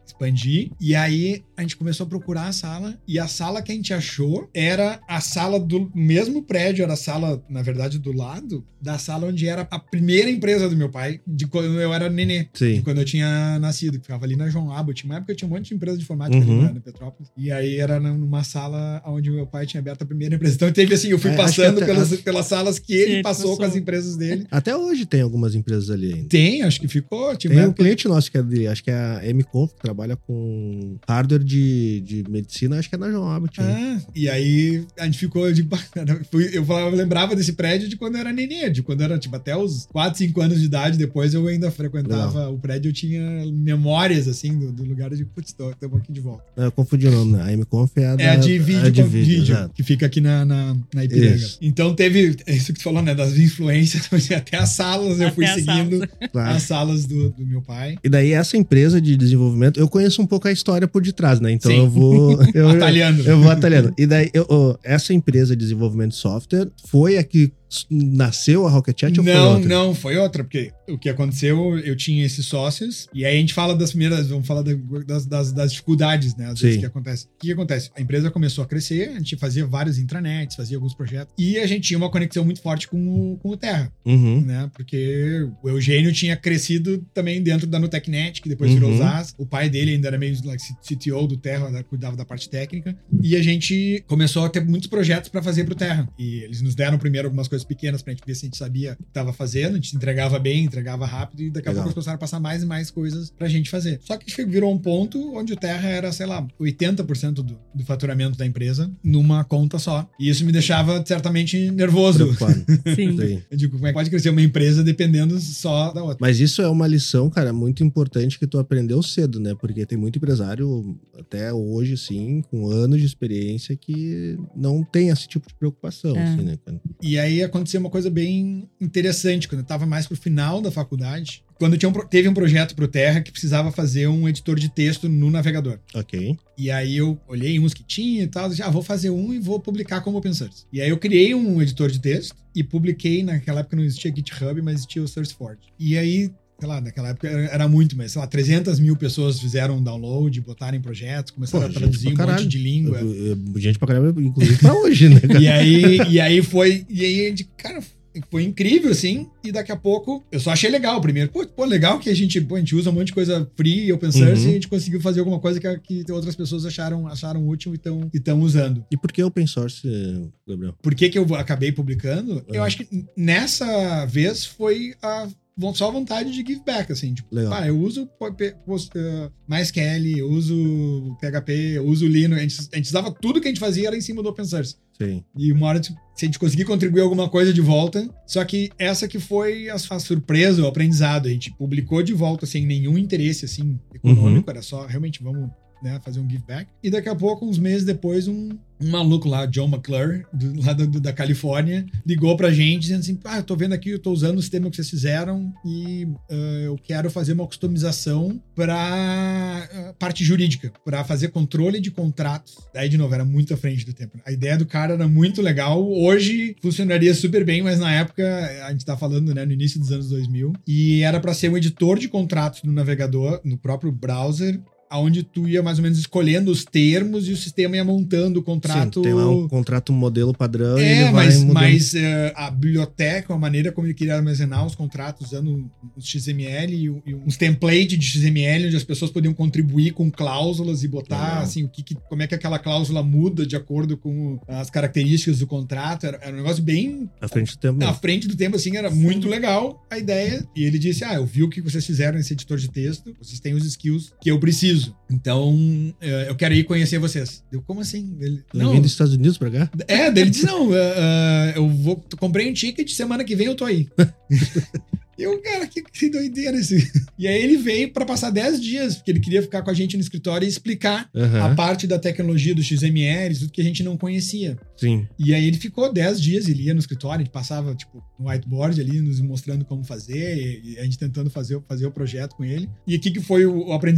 expandir. E aí a gente começou a procurar a sala. E a sala que a gente achou era a sala do mesmo prédio, era a sala, na verdade, do lado da sala onde era a primeira empresa do meu pai, de quando eu era nenê. Sim. De quando eu tinha nascido, que ficava ali na João Abbott. Uma época eu tinha um monte de empresa de informática ali na Petrópolis. E aí era numa sala onde o meu pai tinha aberto a primeira empresa. Então teve assim, eu fui passando pelas salas que ele passou com as empresas dele. Até hoje tem algumas empresas ali ainda. Tem, acho que ficou. Tem um cliente nosso que é de, acho que é a MConf, que trabalha com hardware de medicina, acho que é na João Abbott. E aí a gente ficou, eu lembrava desse prédio de quando eu era nenê, de quando era tipo até os 4, 5 anos de idade. Depois eu ainda frequentava o prédio, eu tinha memórias assim do lugar de putz, estamos aqui de volta. Eu confundi o nome, né? A MConf é a de vídeo que fica aqui na Ipiranga. Isso. Então teve isso que tu falou, né? Das influências, até as salas eu fui seguindo as salas do meu pai. E daí essa empresa de desenvolvimento, eu conheço um pouco a história por detrás, né? Então eu vou... Eu vou atalhando. E daí, essa empresa de desenvolvimento de software foi a que nasceu a Rocket Chat ou foi outra? Não, foi outra, porque o que aconteceu, eu tinha esses sócios, e aí a gente fala vamos falar das dificuldades, né? Às vezes que acontece. O que acontece? A empresa começou a crescer, a gente fazia vários intranets, fazia alguns projetos, e a gente tinha uma conexão muito forte com o Terra, né? Porque o Eugênio tinha crescido também dentro da Nutecnet, que depois virou ZAS. O pai dele ainda era meio CTO do Terra, né? Cuidava da parte técnica, e a gente começou a ter muitos projetos para fazer pro Terra. E eles nos deram primeiro algumas coisas pequenas pra gente ver se a gente sabia o que tava fazendo, a gente entregava bem, entregava rápido, e daqui a pouco eles começaram a passar mais e mais coisas pra gente fazer. Só que virou um ponto onde o Terra era, sei lá, 80% do faturamento da empresa numa conta só. E isso me deixava certamente nervoso. Sim. Eu digo, como é que pode crescer uma empresa dependendo só da outra? Mas isso é uma lição, cara, muito importante que tu aprendeu cedo, né? Porque tem muito empresário, até hoje, sim, com anos de experiência, que não tem esse tipo de preocupação, assim, né, cara? E aí aconteceu uma coisa bem interessante, quando eu tava mais pro final da faculdade, quando teve um projeto pro Terra que precisava fazer um editor de texto no navegador. Ok. E aí eu olhei uns que tinha e tal, disse, vou fazer um e vou publicar como open source. E aí eu criei um editor de texto e publiquei, naquela época não existia GitHub, mas existia o SourceForge. E aí, sei lá, naquela época era muito, mas sei lá, 300 mil pessoas fizeram download, botaram em projetos, começaram a traduzir um monte de língua. Gente pra caramba, inclusive pra hoje, né, cara? E aí, cara, foi incrível, assim, e daqui a pouco eu só achei legal primeiro. Pô, legal que a gente usa um monte de coisa free, open source, e a gente conseguiu fazer alguma coisa que outras pessoas acharam útil e estão usando. E por que open source, Gabriel? Por que eu acabei publicando? Eu acho que nessa vez foi só a vontade de give back, assim, tipo, eu uso MySQL, eu uso PHP, eu uso Linux, a gente usava tudo que a gente fazia era em cima do open source. Sim. E uma hora, se a gente conseguir contribuir alguma coisa de volta, só que essa que foi a surpresa, o aprendizado, a gente publicou de volta sem nenhum interesse, assim, econômico, era só, realmente, vamos, né, fazer um give back. E daqui a pouco, uns meses depois, um maluco lá, John McClure, lá da Califórnia, ligou pra gente dizendo assim, eu tô vendo aqui, eu tô usando o sistema que vocês fizeram e eu quero fazer uma customização pra parte jurídica, pra fazer controle de contratos. Daí, de novo, era muito à frente do tempo. A ideia do cara era muito legal. Hoje funcionaria super bem, mas na época, a gente tá falando, né, no início dos anos 2000, e era pra ser um editor de contratos no navegador, no próprio browser, onde tu ia mais ou menos escolhendo os termos e o sistema ia montando o contrato. Sim, tem lá um contrato modelo padrão e ele vai mudando. Mas a biblioteca, a maneira como ele queria armazenar os contratos usando os XML e uns templates de XML onde as pessoas podiam contribuir com cláusulas e botar assim, como é que aquela cláusula muda de acordo com as características do contrato. Era um negócio bem à frente do tempo. À frente do tempo, assim, era muito legal a ideia. E ele disse, eu vi o que vocês fizeram nesse editor de texto, vocês têm os skills que eu preciso. Então, eu quero ir conhecer vocês. Eu, como assim? Ele, não, vim dos Estados Unidos pra cá? Daí ele disse, não, comprei um ticket, semana que vem eu tô aí. Eu, cara, que doideira esse. E aí ele veio pra passar 10 dias, porque ele queria ficar com a gente no escritório e explicar a parte da tecnologia do XML, tudo que a gente não conhecia. Sim. E aí ele ficou 10 dias, ele ia no escritório, a gente passava, tipo, no whiteboard ali, nos mostrando como fazer, e a gente tentando fazer o projeto com ele. E aqui que foi o aprendizado.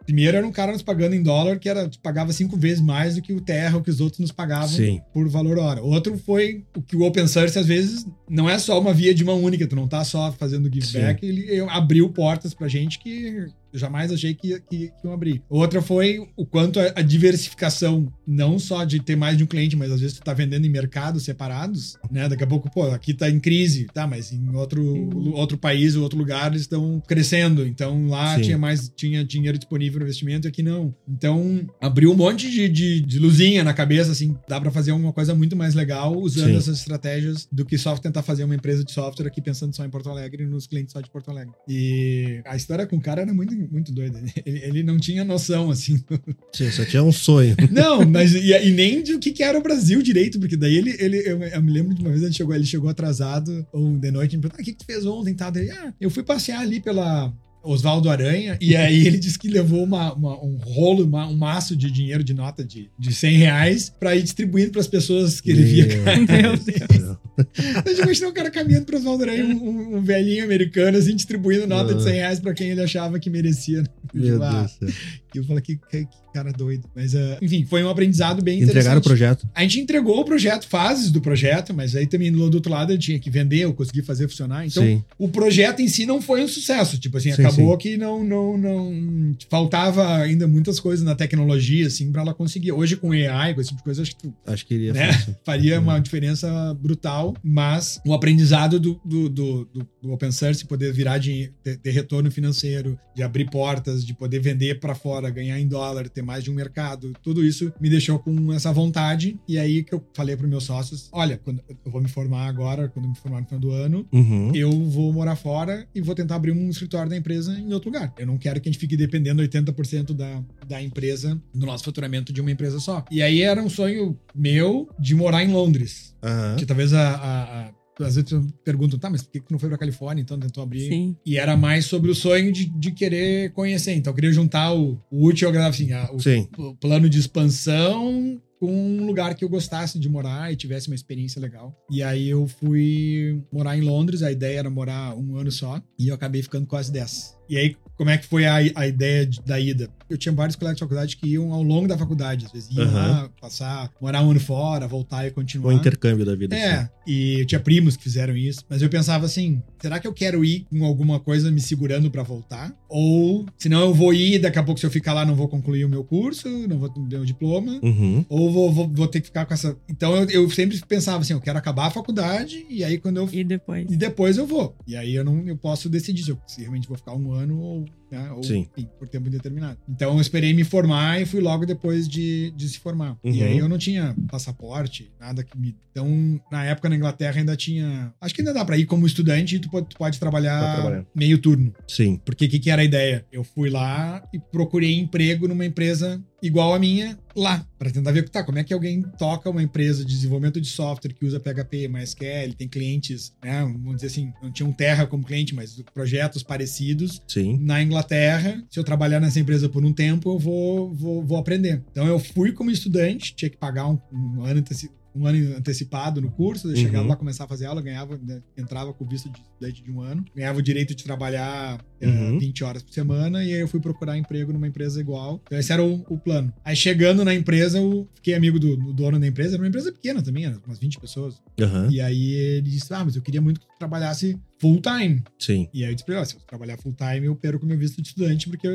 Primeiro era um cara nos pagando em dólar que pagava 5 vezes mais do que o Terra, o que os outros nos pagavam por valor hora. Outro foi o que o Open Source, às vezes, não é só uma via de mão única, tu não tá só fazendo give back, ele abriu portas pra gente que eu jamais achei que iam abrir. Outra foi o quanto a diversificação, não só de ter mais de um cliente, mas às vezes tu tá vendendo em mercados separados, né? Daqui a pouco, pô, aqui tá em crise, tá? Mas em outro país ou outro lugar eles estão crescendo. Então lá tinha dinheiro disponível no investimento e aqui não. Então abriu um monte de luzinha na cabeça, assim, dá pra fazer uma coisa muito mais legal usando essas estratégias do que só tentar fazer uma empresa de software aqui pensando só em Porto Alegre e nos clientes só de Porto Alegre. E a história com o cara era muito doida. Ele não tinha noção, assim. Sim, só tinha um sonho. Não, mas e nem de o que era o Brasil direito, porque daí eu me lembro de uma vez ele chegou atrasado, ou de noite, e me perguntou, o que tu fez ontem? Tá? Daí, eu fui passear ali pela Oswaldo Aranha, e aí ele disse que levou um rolo, um maço de dinheiro de nota de R$100 pra ir distribuindo pras pessoas que ele via. Meu Deus. A gente imaginou um cara caminhando pro Oswaldo Aranha, um velhinho americano, assim, distribuindo nota de R$100 pra quem ele achava que merecia. Meu Deus. E eu falei, que cara doido. Mas, enfim, foi um aprendizado bem interessante. Entregaram o projeto? A gente entregou o projeto, fases do projeto, mas aí também do outro lado ele tinha que vender, eu consegui fazer funcionar. Então, o projeto em si não foi um sucesso. Tipo assim, acabou que não faltava ainda muitas coisas na tecnologia, assim, pra ela conseguir. Hoje com AI, com esse tipo de coisa, acho que iria faria uma diferença brutal, mas o aprendizado do open source, poder virar de ter retorno financeiro, de abrir portas, de poder vender pra fora, ganhar em dólar, ter mais de um mercado, tudo isso me deixou com essa vontade. E aí que eu falei para meus sócios, olha, quando eu vou me formar agora, quando eu me formar no final do ano, eu vou morar fora e vou tentar abrir um escritório da empresa em outro lugar. Eu não quero que a gente fique dependendo 80% da empresa, do nosso faturamento de uma empresa só. E aí era um sonho meu de morar em Londres. Que talvez às vezes perguntam, tá, mas por que tu não foi pra Califórnia, então tentou abrir? Sim. E era mais sobre o sonho de querer conhecer. Então eu queria juntar o útil ao agradável, assim, o plano de expansão com um lugar que eu gostasse de morar e tivesse uma experiência legal. E aí eu fui morar em Londres, a ideia era morar 1 ano só, e eu acabei ficando quase 10. E aí, como é que foi a ideia da ida? Eu tinha vários colegas de faculdade que iam ao longo da faculdade, às vezes iam lá, morar 1 ano fora, voltar e continuar. O intercâmbio da vida. E eu tinha primos que fizeram isso, mas eu pensava assim, será que eu quero ir com alguma coisa me segurando pra voltar? Ou, senão eu vou ir, daqui a pouco se eu ficar lá não vou concluir o meu curso, não vou ter o diploma, ou vou ter que ficar com essa... Então eu sempre pensava assim, eu quero acabar a faculdade e aí quando eu... E depois eu vou. E aí eu posso decidir se realmente vou ficar 1 ano ou enfim, por tempo indeterminado. Então eu esperei me formar e fui logo depois de se formar. E aí eu não tinha passaporte, nada que me... Então, na época na Inglaterra ainda tinha... Acho que ainda dá pra ir como estudante e tu pode trabalhar meio turno. Sim. Porque o que era a ideia? Eu fui lá e procurei emprego numa empresa igual a minha lá, pra tentar ver como é que alguém toca uma empresa de desenvolvimento de software que usa PHP, MySQL, tem clientes, né, vamos dizer assim, não tinha um Terra como cliente, mas projetos parecidos. Na Inglaterra. Se eu trabalhar nessa empresa por um tempo, eu vou aprender. Então eu fui como estudante, tinha que pagar um ano antecipado no curso, eu chegava lá, começava a fazer aula, entrava com visto de estudante de 1 ano, ganhava o direito de trabalhar 20 horas por semana, e aí eu fui procurar emprego numa empresa igual. Então esse era o plano. Aí chegando na empresa, eu fiquei amigo do dono da empresa, era uma empresa pequena também, era umas 20 pessoas. E aí ele disse, mas eu queria muito que tu trabalhasse full time. E aí eu disse pra ele, se eu trabalhar full time, eu perco meu visto de estudante, porque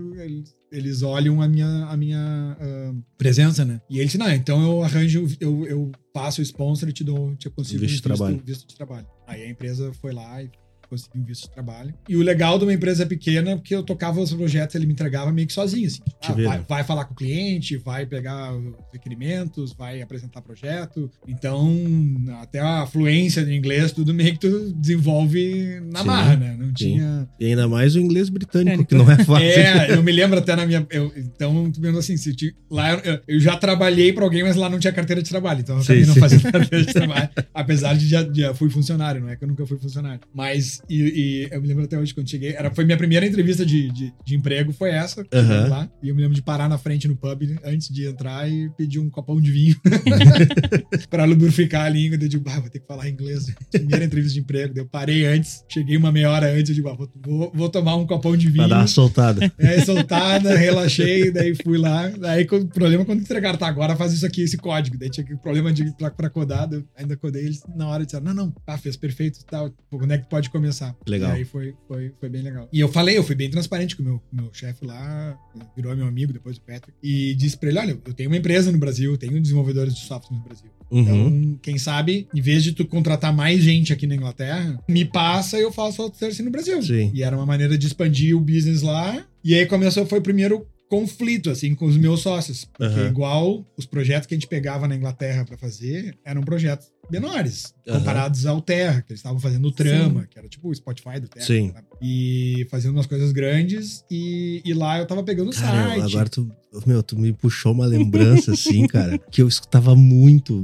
eles olham a minha presença, né? E ele disse, então eu arranjo, eu passo o sponsor e te consigo visto de trabalho. Aí a empresa foi lá e consegui um visto de trabalho. E o legal de uma empresa pequena é porque eu tocava os projetos, ele me entregava meio que sozinho, assim. Vai falar com o cliente, vai pegar os requerimentos, vai apresentar projeto. Então, até a fluência em inglês, tudo meio que tu desenvolve na marra, né? Não tinha... E ainda mais o inglês britânico, que não é fácil. Eu me lembro até na minha... Então, vendo assim, lá eu já trabalhei pra alguém, mas lá não tinha carteira de trabalho. Então, eu acabei não fazendo carteira de trabalho. Apesar de já fui funcionário, não é que eu nunca fui funcionário. Mas E eu me lembro até hoje quando cheguei. Foi minha primeira entrevista de emprego, foi essa. Lá. E eu me lembro de parar na frente no pub antes de entrar e pedir um copão de vinho pra lubrificar a língua. Eu digo, vou ter que falar inglês. Primeira entrevista de emprego. Eu parei antes, cheguei uma meia hora antes. Eu digo, vou tomar um copão de vinho. Pra dar uma soltada. Soltada, relaxei. Daí fui lá. Daí o problema quando entregaram, tá, agora faz isso aqui, esse código. Daí tinha problema pra codar. Eu ainda codei. Eles na hora disseram, não, fez perfeito e tal. Quando é que pode começar? Legal. E aí foi bem legal. E eu fui bem transparente com o meu chefe lá, virou meu amigo depois, o Patrick, e disse pra ele, olha, eu tenho uma empresa no Brasil, tenho desenvolvedores de software no Brasil. Então, quem sabe, em vez de tu contratar mais gente aqui na Inglaterra, me passa e eu faço outsourcing no Brasil. Sim. E era uma maneira de expandir o business lá. E aí foi o primeiro conflito, assim, com os meus sócios. Porque igual os projetos que a gente pegava na Inglaterra pra fazer, eram projetos menores, comparados ao Terra, que eles estavam fazendo o Trama, que era tipo o Spotify do Terra. Sim. Sabe? E fazendo umas coisas grandes, e lá eu tava pegando o site. Agora tu me puxou uma lembrança, assim, cara, que eu escutava muito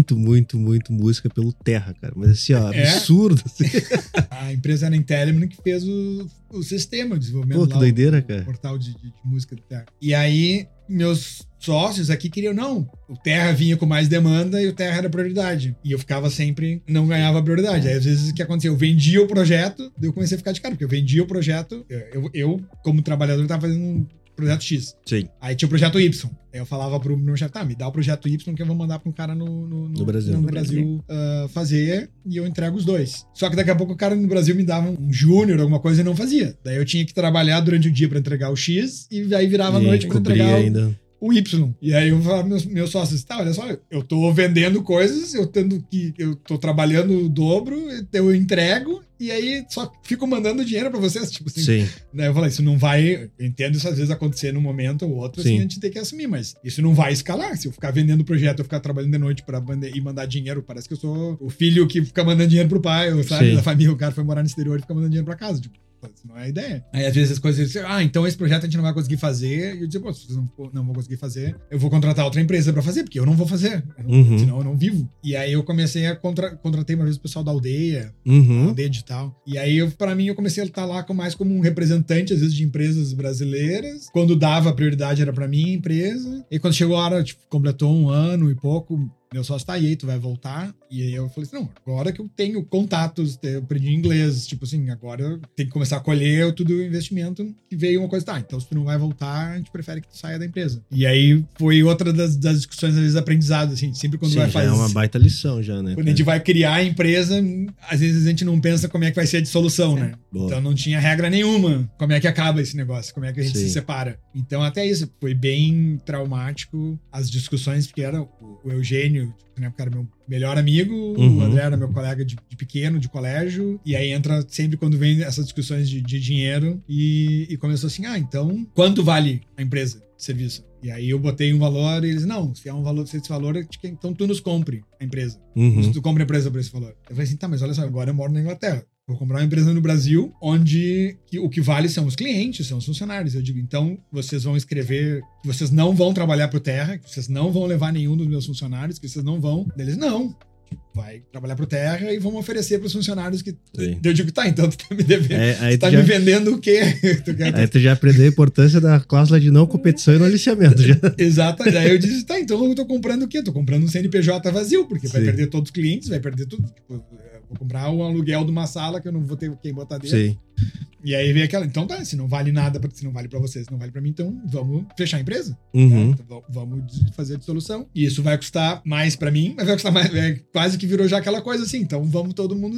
música pelo Terra, cara. Mas assim, ó, absurdo. Assim. A empresa era a Intelliman que fez o sistema de desenvolvimento. Pô, que doideira, cara. O portal de música do Terra. E aí, meus sócios aqui queriam, não, o Terra vinha com mais demanda e o Terra era prioridade. E eu ficava sempre, não ganhava prioridade. Aí, às vezes, o que acontecia? Eu vendia o projeto, daí eu comecei a ficar de cara, porque eu vendia o projeto, eu como trabalhador, tava fazendo um projeto X. Sim. Aí tinha o projeto Y. Aí eu falava pro meu chefe, me dá o projeto Y que eu vou mandar pra um cara no Brasil fazer, e eu entrego os dois. Só que daqui a pouco o cara no Brasil me dava um júnior, alguma coisa, e não fazia. Daí eu tinha que trabalhar durante o dia pra entregar o X, e aí virava a noite pra entregar o Y. E aí eu falava meus sócios, tá, olha só, eu tô vendendo coisas, eu tô trabalhando o dobro, eu entrego, e aí só fico mandando dinheiro pra vocês, tipo assim. Sim. Daí eu falei, isso não vai... Eu entendo isso às vezes acontecer num momento ou outro, assim, a gente tem que assumir, mas isso não vai escalar. Se eu ficar vendendo projeto, eu ficar trabalhando de noite e mandar dinheiro, parece que eu sou o filho que fica mandando dinheiro pro pai, ou sabe, da família, o cara foi morar no exterior e fica mandando dinheiro pra casa, tipo, isso não é a ideia. Aí às vezes as coisas dizem, então esse projeto a gente não vai conseguir fazer. E eu digo, se vocês não vão conseguir fazer, eu vou contratar outra empresa pra fazer, porque eu não vou fazer. Senão eu não vivo. E aí eu comecei a contratei uma vez o pessoal da Aldeia, Aldeia Digital. E aí pra mim eu comecei a estar lá mais como um representante, às vezes, de empresas brasileiras. Quando dava, a prioridade era pra minha empresa. E quando chegou a hora, completou 1 ano e pouco, meu sócio tá aí, tu vai voltar. E aí eu falei assim, não, agora que eu tenho contatos, eu aprendi inglês, tipo assim, agora eu tenho que começar a colher tudo o investimento. E veio uma coisa, então se tu não vai voltar, a gente prefere que tu saia da empresa. E aí foi outra das discussões, às vezes, aprendizados, assim, sempre quando vai fazer... é uma baita lição já, né? Quando a gente vai criar a empresa, às vezes a gente não pensa como é que vai ser a dissolução, né? Boa. Então não tinha regra nenhuma como é que acaba esse negócio, como é que a gente se separa. Então até isso, foi bem traumático as discussões, porque era o Eugênio, na época era meu melhor amigo, o André era meu colega de pequeno, de colégio, e aí entra sempre quando vem essas discussões de dinheiro, e começou assim, então, quanto vale a empresa de serviço? E aí eu botei um valor e eles, não, se é um valor, se esse valor, então tu nos compre a empresa. Se tu compra a empresa por esse valor. Eu falei assim, tá, mas olha só, agora eu moro na Inglaterra. Vou comprar uma empresa no Brasil, onde o que vale são os clientes, são os funcionários. Eu digo, então, vocês vão escrever que vocês não vão trabalhar pro Terra, que vocês não vão levar nenhum dos meus funcionários, que vocês não vão. Eles, não. Vai trabalhar pro Terra e vamos oferecer pros funcionários que... Eu digo, tá, então tu tá me devendo. Tu tá me vendendo o quê? Aí tu já aprendeu a importância da cláusula de não competição e no aliciamento. Já. Exato. Aí eu disse, tá, então eu tô comprando o quê? Tô comprando um CNPJ vazio, porque vai perder todos os clientes, vai perder tudo. Tipo, vou comprar um aluguel de uma sala que eu não vou ter quem botar dentro. Sim. E aí veio aquela, então tá, se não vale nada, se não vale pra vocês, se não vale pra mim, então vamos fechar a empresa. Então, vamos fazer a dissolução. E isso vai custar mais pra mim, mas vai custar mais, quase que virou já aquela coisa assim, então vamos todo mundo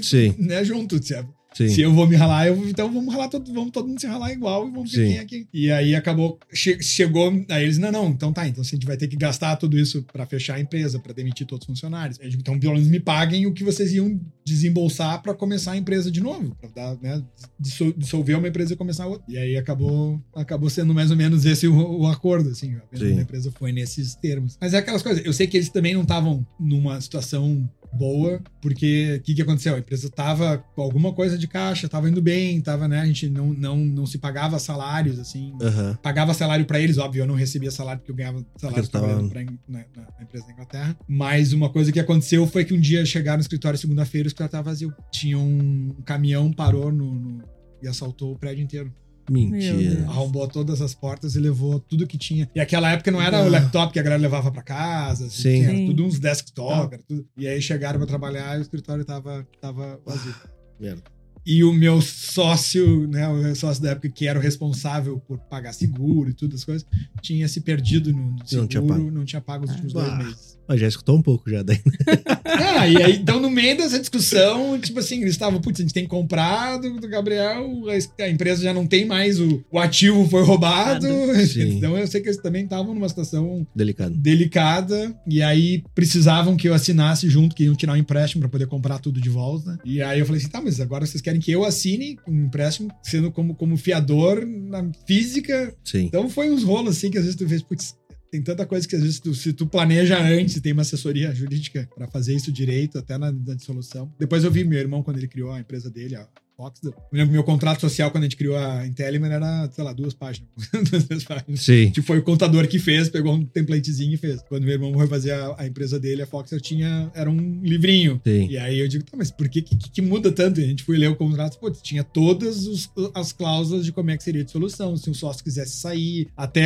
junto, sabe? Sim. Se eu vou me ralar, então vamos ralar vamos todo mundo se ralar igual e vamos ver quem é quem. E aí acabou, chegou, aí eles, não, então tá, então a gente vai ter que gastar tudo isso pra fechar a empresa, pra demitir todos os funcionários. Eu digo, então pelo menos me paguem o que vocês iam desembolsar pra começar a empresa de novo, pra dar, né, dissolver uma empresa e começar outra. E aí acabou sendo mais ou menos esse o acordo, assim, a empresa foi nesses termos. Mas é aquelas coisas, eu sei que eles também não estavam numa situação boa, porque o que aconteceu? A empresa tava com alguma coisa de caixa, tava indo bem, tava, né? A gente não se pagava salários, assim. Pagava salário pra eles, óbvio, eu não recebia salário porque eu ganhava salário trabalhando na empresa da Inglaterra. Mas uma coisa que aconteceu foi que um dia chegaram no escritório segunda-feira, o escritório tava vazio. Tinha um caminhão, parou e assaltou o prédio inteiro. Mentira. Arrombou todas as portas e levou tudo que tinha. E aquela época não era o laptop que a galera levava pra casa. Assim, era tudo uns desktop. Era tudo. E aí chegaram pra trabalhar e o escritório tava vazio. Merda. E o meu sócio, né, o sócio da época que era o responsável por pagar seguro e tudo as coisas, tinha se perdido no seguro, não tinha pago os últimos 2 meses. Já escutou um pouco já daí. E aí, então, no meio dessa discussão, tipo assim, eles estavam, putz, a gente tem que comprar do Gabriel, a empresa já não tem mais, o ativo foi roubado. Então, eu sei que eles também estavam numa situação delicada. E aí, precisavam que eu assinasse junto, que iam tirar um empréstimo pra poder comprar tudo de volta. E aí, eu falei assim, tá, mas agora vocês querem que eu assine um empréstimo, sendo como fiador na física. Sim. Então, foi uns rolos, assim, que às vezes tu vês, putz, tem tanta coisa que às vezes se tu planeja antes, tem uma assessoria jurídica pra fazer isso direito, até na dissolução. Depois eu vi meu irmão quando ele criou a empresa dele, a Foxdale. Eu lembro que meu contrato social quando a gente criou a Intelliman era, sei lá, 2 páginas. 2 páginas. Sim. Tipo, foi o contador que fez, pegou um templatezinho e fez. Quando meu irmão foi fazer a empresa dele, a Foxdale era um livrinho. Sim. E aí eu digo, tá, mas por que muda tanto? E a gente foi ler o contrato, pô, tinha todas as cláusulas de como é que seria a dissolução, se um sócio quisesse sair, até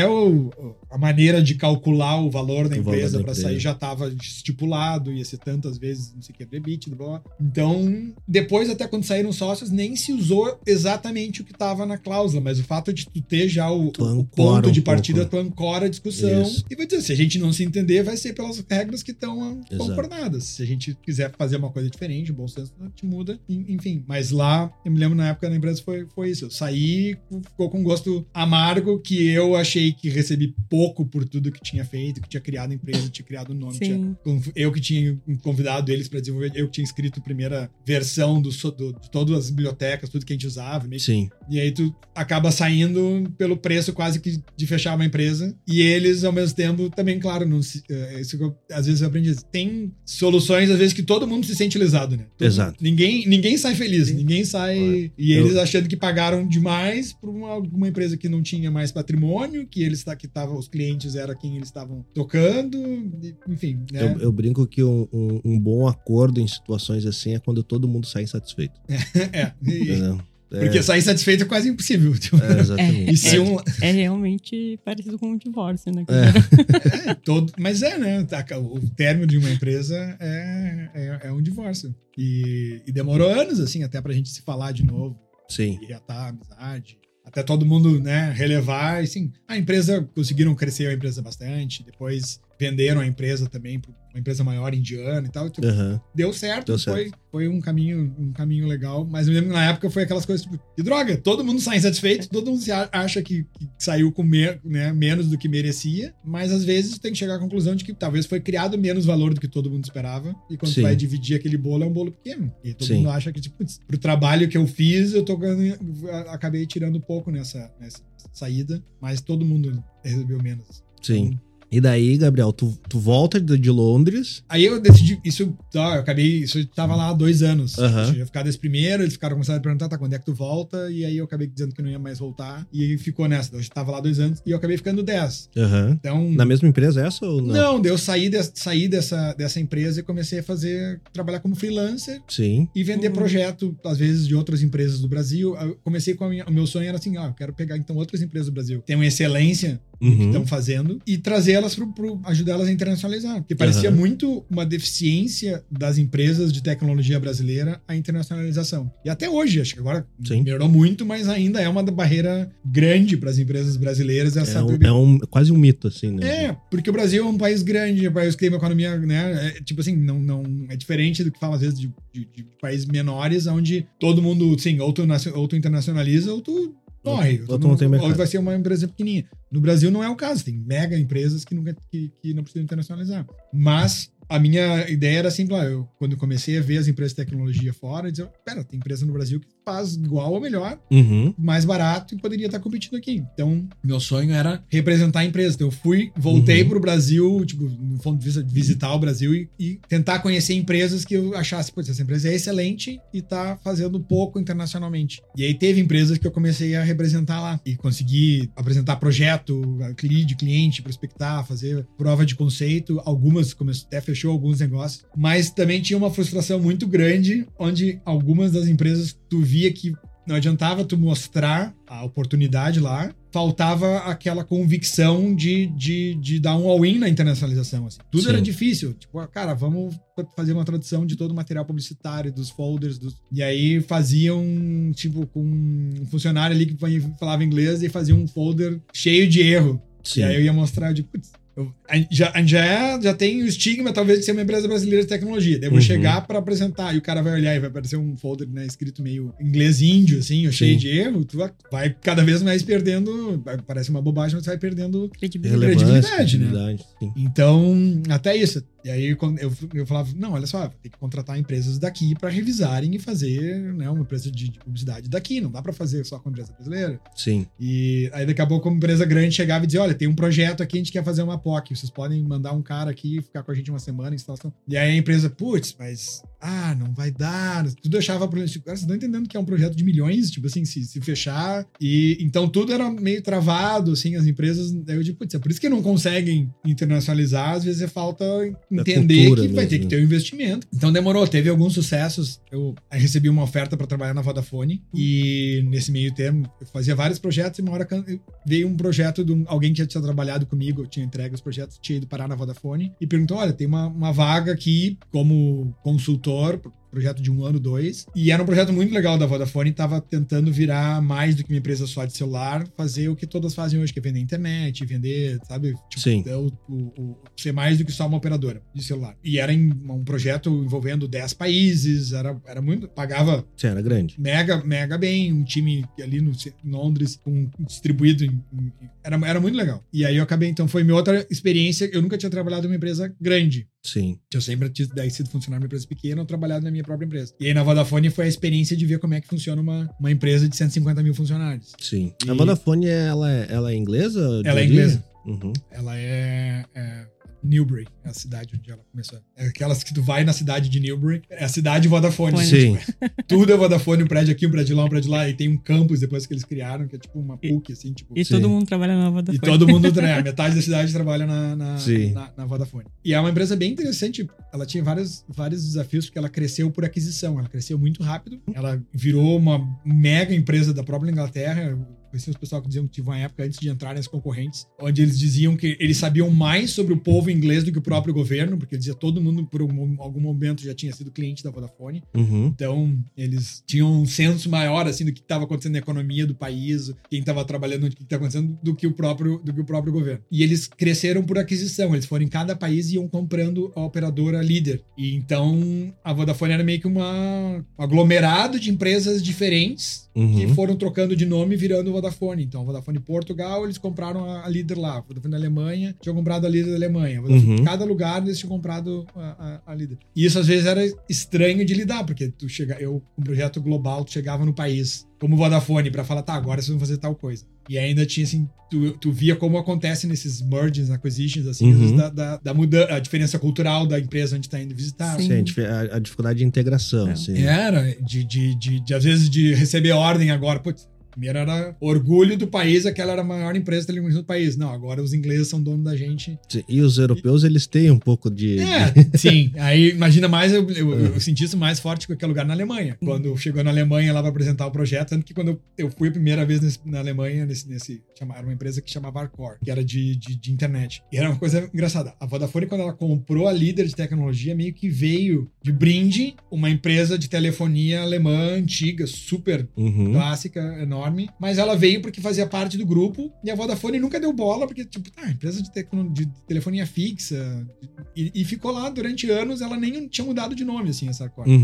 a maneira de calcular o valor da empresa para sair já estava estipulado, ia ser tantas vezes, não sei o que, EBITDA, blá. Então, depois, até quando saíram sócios, nem se usou exatamente o que estava na cláusula, mas o fato de tu ter já o ponto de partida, tu ancora a discussão. Isso. E vai dizer, se a gente não se entender, vai ser pelas regras que estão concordadas. Se a gente quiser fazer uma coisa diferente, bom senso, a gente muda, enfim. Mas lá, eu me lembro na época na empresa foi isso. Eu saí, ficou com um gosto amargo, que eu achei que recebi pouco por tudo que tinha feito, que tinha criado a empresa, tinha criado o nome. Eu que tinha convidado eles para desenvolver, eu que tinha escrito a primeira versão de todas as bibliotecas, tudo que a gente usava. Sim. E aí tu acaba saindo pelo preço quase que de fechar uma empresa. E eles, ao mesmo tempo, também, claro, isso que às vezes eu aprendi. Tem soluções, às vezes, que todo mundo se sente lisado, né? Exato. Ninguém sai feliz, ninguém sai... E eles achando que pagaram demais por uma empresa que não tinha mais patrimônio, que os clientes eram quem eles estavam tocando, enfim, né? Eu brinco que um bom acordo em situações assim é quando todo mundo sai insatisfeito. Porque sair satisfeito é quase impossível. Tipo. Exatamente. É realmente parecido com um divórcio, né? Mas né? O término de uma empresa é um divórcio. E demorou anos, assim, até pra gente se falar de novo. Sim. E reatar a amizade. Até todo mundo, né, relevar. E, assim, a empresa, conseguiram crescer a empresa bastante. Depois venderam a empresa também para uma empresa maior indiana e tal. Tipo, deu certo. Foi um caminho legal. Mas eu lembro que na época foi aquelas coisas tipo, que droga, todo mundo sai insatisfeito, todo mundo acha que saiu com menos do que merecia. Mas às vezes tem que chegar à conclusão de que talvez foi criado menos valor do que todo mundo esperava. E quando tu vai dividir aquele bolo, é um bolo pequeno. E todo mundo acha que, tipo, pro trabalho que eu fiz, acabei tirando um pouco nessa saída. Mas todo mundo recebeu menos. Sim. Então, e daí, Gabriel, tu volta de Londres. Aí eu decidi, isso tava lá há 2 anos. Eu ia ficar desse primeiro, eles começaram a perguntar, tá, quando é que tu volta? E aí eu acabei dizendo que não ia mais voltar. E aí ficou nessa. Eu tava lá 2 anos e eu acabei ficando 10. Então, na mesma empresa essa ou não? Não, daí eu saí dessa empresa e comecei a trabalhar como freelancer. Sim. E vender projeto, às vezes, de outras empresas do Brasil. Eu comecei o meu sonho era assim, eu quero pegar então outras empresas do Brasil. Tem uma excelência no que estão fazendo e trazer elas ajudar elas a internacionalizar. Porque parecia muito uma deficiência das empresas de tecnologia brasileira a internacionalização. E até hoje, acho que agora melhorou muito, mas ainda é uma barreira grande para as empresas brasileiras. Quase um mito, assim, né? Porque o Brasil é um país grande, é um país que tem uma economia, né? Tipo assim, não é diferente do que fala às vezes de países menores, onde todo mundo, sim, ou tu internacionaliza ou tu morre. Ou vai ser uma empresa pequenininha. No Brasil não é o caso. Tem mega empresas que não precisam internacionalizar. Mas a minha ideia era assim, quando eu comecei a ver as empresas de tecnologia fora, eu dizia, pera, tem empresa no Brasil que faz igual ou melhor, mais barato e poderia estar competindo aqui. Então, meu sonho era representar a empresa. Então, eu voltei pro Brasil, tipo, no fundo de vista, visitar o Brasil e tentar conhecer empresas que eu achasse, pô, essa empresa é excelente e tá fazendo pouco internacionalmente. E aí teve empresas que eu comecei a representar lá e consegui apresentar projeto, lead, cliente, prospectar, fazer prova de conceito. Algumas até fechou alguns negócios, mas também tinha uma frustração muito grande, onde algumas das empresas tu via que não adiantava tu mostrar a oportunidade lá, faltava aquela convicção de dar um all-in na internacionalização. Assim. Tudo era difícil. Tipo, cara, vamos fazer uma tradução de todo o material publicitário, dos folders. E aí faziam, tipo, com um funcionário ali que falava inglês e fazia um folder cheio de erro. Sim. E aí eu ia mostrar, de putz, já tem o estigma, talvez, de ser uma empresa brasileira de tecnologia. Daí eu vou chegar pra apresentar e o cara vai olhar e vai aparecer um folder, né, escrito meio inglês índio, assim, cheio de erro. Tu vai cada vez mais perdendo, parece uma bobagem, mas tu vai perdendo credibilidade, né? Sim. Então, até isso. E aí eu falava, não, olha só, tem que contratar empresas daqui pra revisarem e fazer, né, uma empresa de publicidade daqui. Não dá pra fazer só com a empresa brasileira. Sim. E aí daqui a pouco uma empresa grande chegava e dizia, olha, tem um projeto aqui, a gente quer fazer uma POC, vocês podem mandar um cara aqui, ficar com a gente uma semana em instalação. E aí a empresa, putz, mas não vai dar. Tudo achava pro tipo, cara, vocês estão entendendo que é um projeto de milhões, tipo assim, se fechar. E então tudo era meio travado, assim, as empresas. Daí eu digo, putz, é por isso que não conseguem internacionalizar, às vezes é falta entender que vai ter que ter um investimento. Então demorou, teve alguns sucessos. Eu recebi uma oferta para trabalhar na Vodafone e nesse meio termo eu fazia vários projetos e uma hora veio um projeto de alguém que já tinha trabalhado comigo, eu tinha entregue os projetos, tinha ido parar na Vodafone e perguntou, olha, tem uma vaga aqui como consultor, projeto de 1 ano, 2, e era um projeto muito legal da Vodafone, estava tentando virar mais do que uma empresa só de celular, fazer o que todas fazem hoje, que é vender internet, vender, sabe? Tipo, ser mais do que só uma operadora de celular. E era um projeto envolvendo 10 países, era muito, pagava... Sim, era grande. Mega bem, um time ali em Londres, distribuído era muito legal. E aí eu acabei, então foi minha outra experiência, eu nunca tinha trabalhado em uma empresa grande. Sim. Eu sempre tinha sido funcionário de uma empresa pequena ou trabalhado na minha própria empresa. E aí na Vodafone foi a experiência de ver como é que funciona uma empresa de 150 mil funcionários. Sim. A Vodafone, ela é inglesa? Ela é inglesa. Ela é Newbury, é a cidade onde ela começou. É aquelas que tu vai na cidade de Newbury, é a cidade Vodafone. Sim. Tudo é Vodafone, um prédio aqui, um prédio lá, um prédio lá. E tem um campus depois que eles criaram, que é tipo uma PUC, assim. Tipo, e todo mundo trabalha na Vodafone. E todo mundo, metade da cidade trabalha na Vodafone. E é uma empresa bem interessante. Ela tinha vários desafios, porque ela cresceu por aquisição. Ela cresceu muito rápido. Ela virou uma mega empresa da própria Inglaterra. Conheci os pessoal que diziam que tive uma época antes de entrarem as concorrentes, onde eles diziam que eles sabiam mais sobre o povo inglês do que o próprio governo, porque eles diziam todo mundo, por algum momento, já tinha sido cliente da Vodafone. Então, eles tinham um senso maior, assim, do que estava acontecendo na economia do país, quem estava trabalhando, o que estava acontecendo, do que o próprio governo. E eles cresceram por aquisição. Eles foram em cada país e iam comprando a operadora líder. E então, a Vodafone era meio que um aglomerado de empresas diferentes que foram trocando de nome e virando Vodafone. Então, a Vodafone Portugal, eles compraram a líder lá. A Vodafone da Alemanha, tinham comprado a líder da Alemanha. Em cada lugar, eles tinham comprado a líder. E isso, às vezes, era estranho de lidar, porque um projeto global, tu chegava no país como Vodafone pra falar, tá, agora vocês vão fazer tal coisa. E ainda tinha, assim, tu via como acontece nesses mergers, acquisitions, assim, às vezes da mudança, a diferença cultural da empresa onde tá indo visitar. Sim, a dificuldade de integração, assim. Era, às vezes, de receber ordem agora, putz, primeiro era orgulho do país, aquela era a maior empresa de telecomunicação do país. Não, agora os ingleses são donos da gente. E os europeus, eles têm um pouco de... Sim. Aí, imagina mais, eu senti isso mais forte com aquele lugar na Alemanha. Quando chegou na Alemanha lá pra apresentar o projeto, tanto que quando eu fui a primeira vez na Alemanha, era uma empresa que chamava Arcor, que era de internet. E era uma coisa engraçada. A Vodafone, quando ela comprou a líder de tecnologia, meio que veio de brinde uma empresa de telefonia alemã, antiga, super clássica, enorme. Mas ela veio porque fazia parte do grupo e a Vodafone nunca deu bola porque, tipo, empresa de telefonia fixa e ficou lá durante anos, ela nem tinha mudado de nome, assim, essa coisa.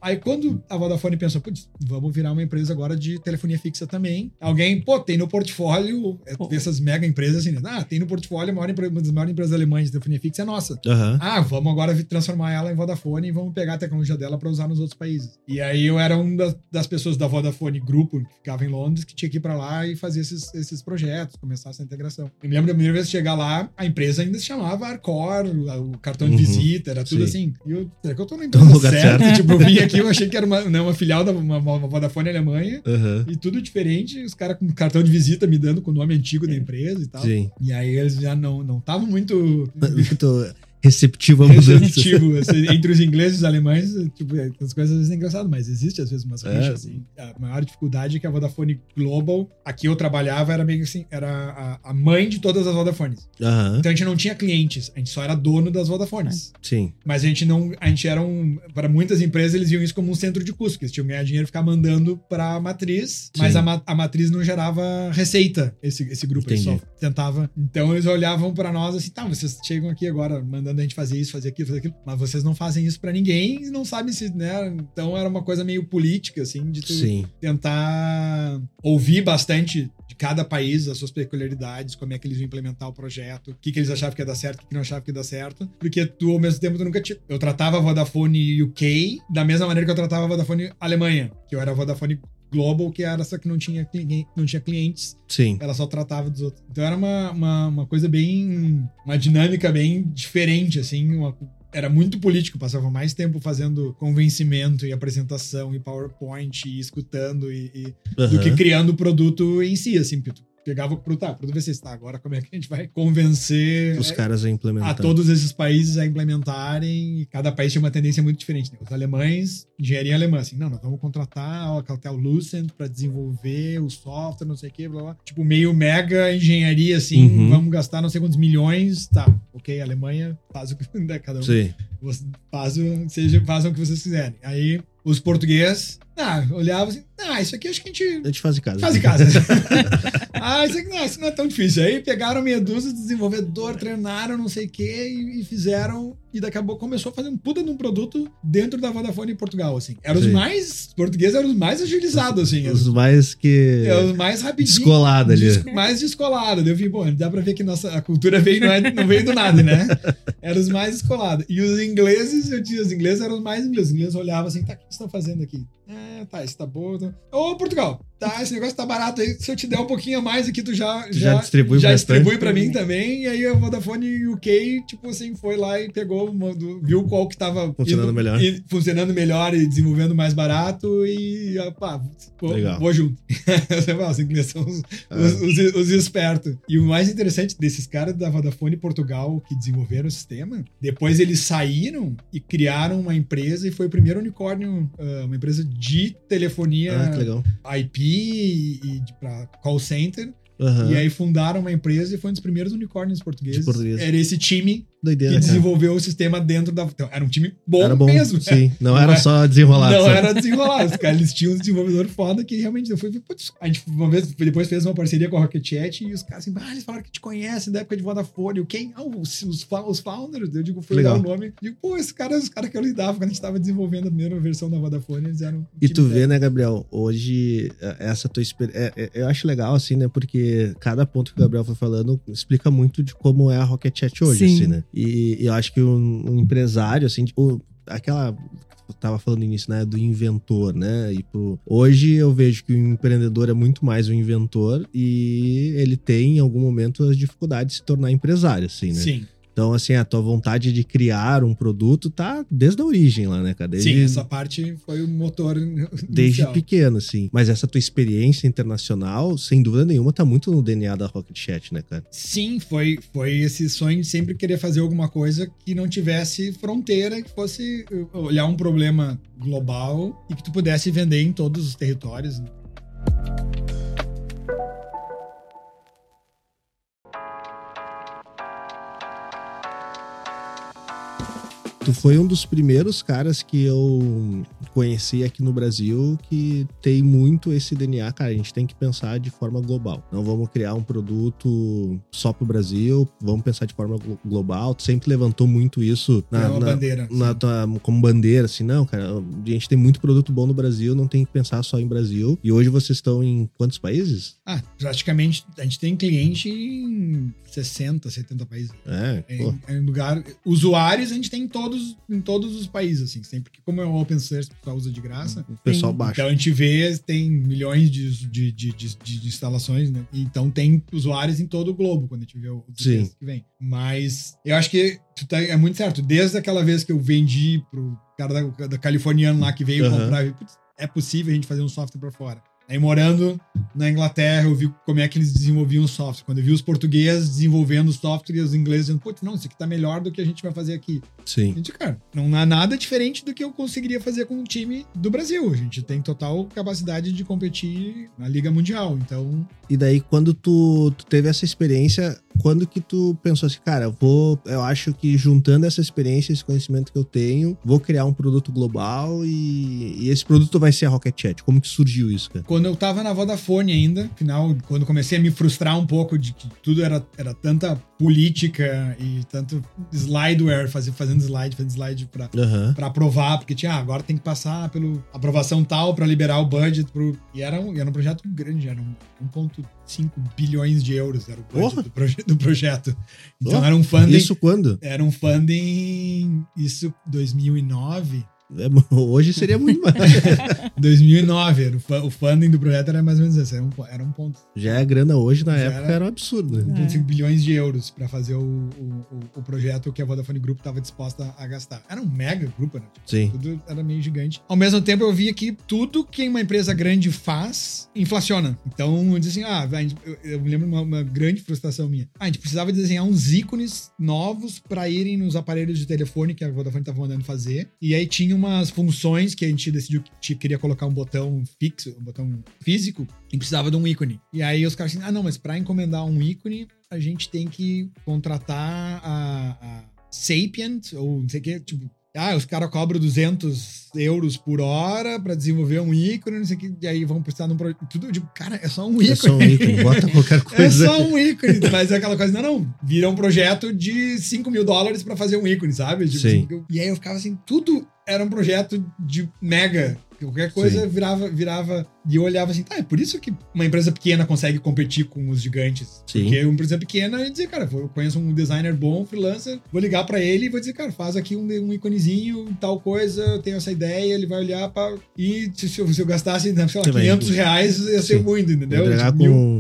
Aí quando a Vodafone pensou, putz, vamos virar uma empresa agora de telefonia fixa também. Alguém, tem no portfólio, essas mega empresas assim, tem no portfólio uma das maiores empresas alemãs de telefonia fixa é nossa. Vamos agora transformar ela em Vodafone e vamos pegar a tecnologia dela para usar nos outros países. E aí eu era uma das pessoas da Vodafone Grupo, que ficava em Londres, que tinha que ir para lá e fazer esses projetos, começar essa integração. Eu me lembro da primeira vez que chegar lá, a empresa ainda se chamava Arcor, o cartão de visita, era tudo assim. E será que eu tô na empresa certa? Tipo, eu vim aqui, eu achei que era uma filial da uma Vodafone Alemanha, e tudo diferente, os caras com cartão de visita me dando com o nome antigo da empresa e tal. Sim. E aí eles já não estavam muito receptivo a mudança. Receptivo. Entre os ingleses e os alemães, tipo, as coisas às vezes é engraçado, mas existe às vezes umas rixas, assim. A maior dificuldade é que a Vodafone Global, aqui eu trabalhava, era meio assim, era a mãe de todas as Vodafones. Então a gente não tinha clientes, a gente só era dono das Vodafones. Sim. Mas a gente era para muitas empresas, eles viam isso como um centro de custo, que eles tinham que ganhar dinheiro e ficar mandando pra matriz, mas a matriz não gerava receita, esse grupo. Eles só tentava. Então eles olhavam pra nós assim, vocês chegam aqui agora mandando a gente fazer isso, fazer aquilo, mas vocês não fazem isso pra ninguém e não sabem se, né? Então era uma coisa meio política, assim, de tu tentar ouvir bastante de cada país, as suas peculiaridades, como é que eles iam implementar o projeto, o que eles achavam que ia dar certo, o que não achavam que ia dar certo, porque tu, ao mesmo tempo, tu nunca tinha... Eu tratava a Vodafone UK da mesma maneira que eu tratava a Vodafone Alemanha, que eu era a Vodafone Global, que era essa que não tinha clientes. Sim. Ela só tratava dos outros. Então era uma coisa bem... Uma dinâmica bem diferente, assim. Era muito político. Passava mais tempo fazendo convencimento e apresentação e PowerPoint e escutando do que criando o produto em si, assim, Pito. Pegava o produto VC, agora como é que a gente vai convencer os caras a implementar, a todos esses países a implementarem, e cada país tinha uma tendência muito diferente, né? Os alemães, engenharia alemã, assim, nós vamos contratar o Lucent para desenvolver o software, não sei o que, blá, blá. Tipo, meio mega engenharia, assim, vamos gastar não sei quantos milhões, ok, a Alemanha faz o que cada um. Sim. Façam o que vocês quiserem. Aí os portugueses olhavam assim, isso aqui acho que a gente faz em casa. Faz em casa. Isso não é tão difícil. Aí pegaram meia dúzia de desenvolvedor, treinaram não sei o que e fizeram, e daqui a pouco começou a fazer um puta de um produto dentro da Vodafone em Portugal, assim. Os portugueses eram os mais agilizados, assim. Os mais os mais rapidinho. Descolado ali. Mais descolado. Eu vi, dá pra ver que a cultura não veio do nada, né? Eram os mais descolados. E os ingleses, os ingleses eram os mais ingleses. Os ingleses olhavam assim, o que vocês estão fazendo aqui? Isso tá bom. Ô, Portugal, esse negócio tá barato aí. Se eu te der um pouquinho a mais aqui, tu já distribui pra mim também. E aí a Vodafone UK, tipo assim, foi lá e pegou, viu qual que tava funcionando melhor e desenvolvendo mais barato e vou junto. Os ingleses são os espertos. E o mais interessante desses caras da Vodafone Portugal que desenvolveram o sistema, depois eles saíram e criaram uma empresa e foi o primeiro unicórnio, uma empresa de telefonia IP e para call center. E aí fundaram uma empresa e foi um dos primeiros unicórnios portugueses. Era esse time que desenvolveu o sistema dentro da... Então, era um time bom mesmo. Sim, não era só desenrolado. Não era desenrolado. Os caras, eles tinham um desenvolvedor foda que realmente... A gente uma vez, depois fez uma parceria com a Rocket Chat e os caras assim, eles falaram que te conhecem da época de Vodafone. Quem? Os founders. Eu digo, fui dar o nome. Eu digo, os caras que eu lidava quando a gente estava desenvolvendo a primeira versão da Vodafone, eles eram... E tu vê, né, Gabriel, hoje, essa tua experiência... Eu acho legal, assim, né, porque cada ponto que o Gabriel foi falando explica muito de como é a Rocket Chat hoje, assim, né? E eu acho que um empresário, assim, tipo, aquela... Eu tava falando no início, né, do inventor, né? E hoje eu vejo que o empreendedor é muito mais um inventor e ele tem, em algum momento, as dificuldades de se tornar empresário, assim, né? Sim. Então, assim, a tua vontade de criar um produto tá desde a origem lá, né, cara? Sim, essa parte foi o motor desde inicial. Pequeno, assim. Mas essa tua experiência internacional, sem dúvida nenhuma, tá muito no DNA da Rocket Chat, né, cara? Sim, foi esse sonho de sempre querer fazer alguma coisa que não tivesse fronteira, que fosse olhar um problema global e que tu pudesse vender em todos os territórios, né? Tu foi um dos primeiros caras que eu conheci aqui no Brasil que tem muito esse DNA, cara, a gente tem que pensar de forma global. Não vamos criar um produto só pro Brasil, vamos pensar de forma global. Tu sempre levantou muito isso como bandeira, assim, não, cara, a gente tem muito produto bom no Brasil, não tem que pensar só em Brasil. E hoje vocês estão em quantos países? Praticamente, a gente tem cliente em 60, 70 países. Em lugar... Usuários a gente tem em todos os países, assim, sempre que, como é um open source, o pessoal usa de graça. O pessoal baixa. Então a gente vê, tem milhões de instalações, né? Então tem usuários em todo o globo, quando a gente vê o que vem. Mas eu acho que é muito certo. Desde aquela vez que eu vendi pro cara da californiano lá que veio comprar, é possível a gente fazer um software pra fora. Aí morando na Inglaterra, eu vi como é que eles desenvolviam o software. Quando eu vi os portugueses desenvolvendo o software e os ingleses dizendo, putz, não, isso aqui tá melhor do que a gente vai fazer aqui. Sim. A gente, cara, não há nada diferente do que eu conseguiria fazer com um time do Brasil. A gente tem total capacidade de competir na Liga Mundial, então... E daí, quando tu teve essa experiência, quando que tu pensou assim, cara, eu acho que juntando essa experiência, esse conhecimento que eu tenho, vou criar um produto global e esse produto vai ser a Rocket Chat. Como que surgiu isso, cara? Quando eu tava na Vodafone ainda, afinal, quando comecei a me frustrar um pouco de que tudo era tanta política e tanto slideware, fazendo slide pra aprovar, porque tinha, agora tem que passar pela aprovação tal pra liberar o budget e era um projeto grande, era 1,5 bilhões de euros era o budget do projeto. Então era um funding... Isso quando? Era um funding... Isso 2009... Hoje seria muito mais. 2009, o funding do projeto era mais ou menos esse, era um ponto. Já é grana hoje, na época era um absurdo. 1,5 bilhões de euros para fazer o projeto que a Vodafone Group estava disposta a gastar. Era um mega grupo, né? Sim. Tudo era meio gigante. Ao mesmo tempo, eu via que tudo que uma empresa grande faz, inflaciona. Então, eu disse assim, eu me lembro uma grande frustração minha. A gente precisava desenhar uns ícones novos para irem nos aparelhos de telefone que a Vodafone estava mandando fazer. E aí tinha umas funções que a gente decidiu que queria colocar um botão fixo, um botão físico, e precisava de um ícone. E aí os caras assim, não, mas para encomendar um ícone, a gente tem que contratar a Sapient, ou não sei o que, tipo, os caras cobram 200 euros por hora pra desenvolver um ícone, não sei o que, e aí vão precisar de um projeto. Tudo, tipo, cara, é só um ícone. É só um ícone, bota qualquer coisa. É só um ícone, mas é aquela coisa, não, vira um projeto de $5.000 pra fazer um ícone, sabe? Tipo, sim. Assim, e aí eu ficava assim, tudo era um projeto de mega. Qualquer coisa virava. E eu olhava assim, é por isso que uma empresa pequena consegue competir com os gigantes. Sim. Porque uma empresa pequena ia dizer, cara, eu conheço um designer bom, freelancer, vou ligar pra ele e vou dizer, cara, faz aqui um iconezinho, tal coisa, eu tenho essa ideia, ele vai olhar e se eu gastasse, sei lá, R$500 ia ser muito, entendeu? Entregar com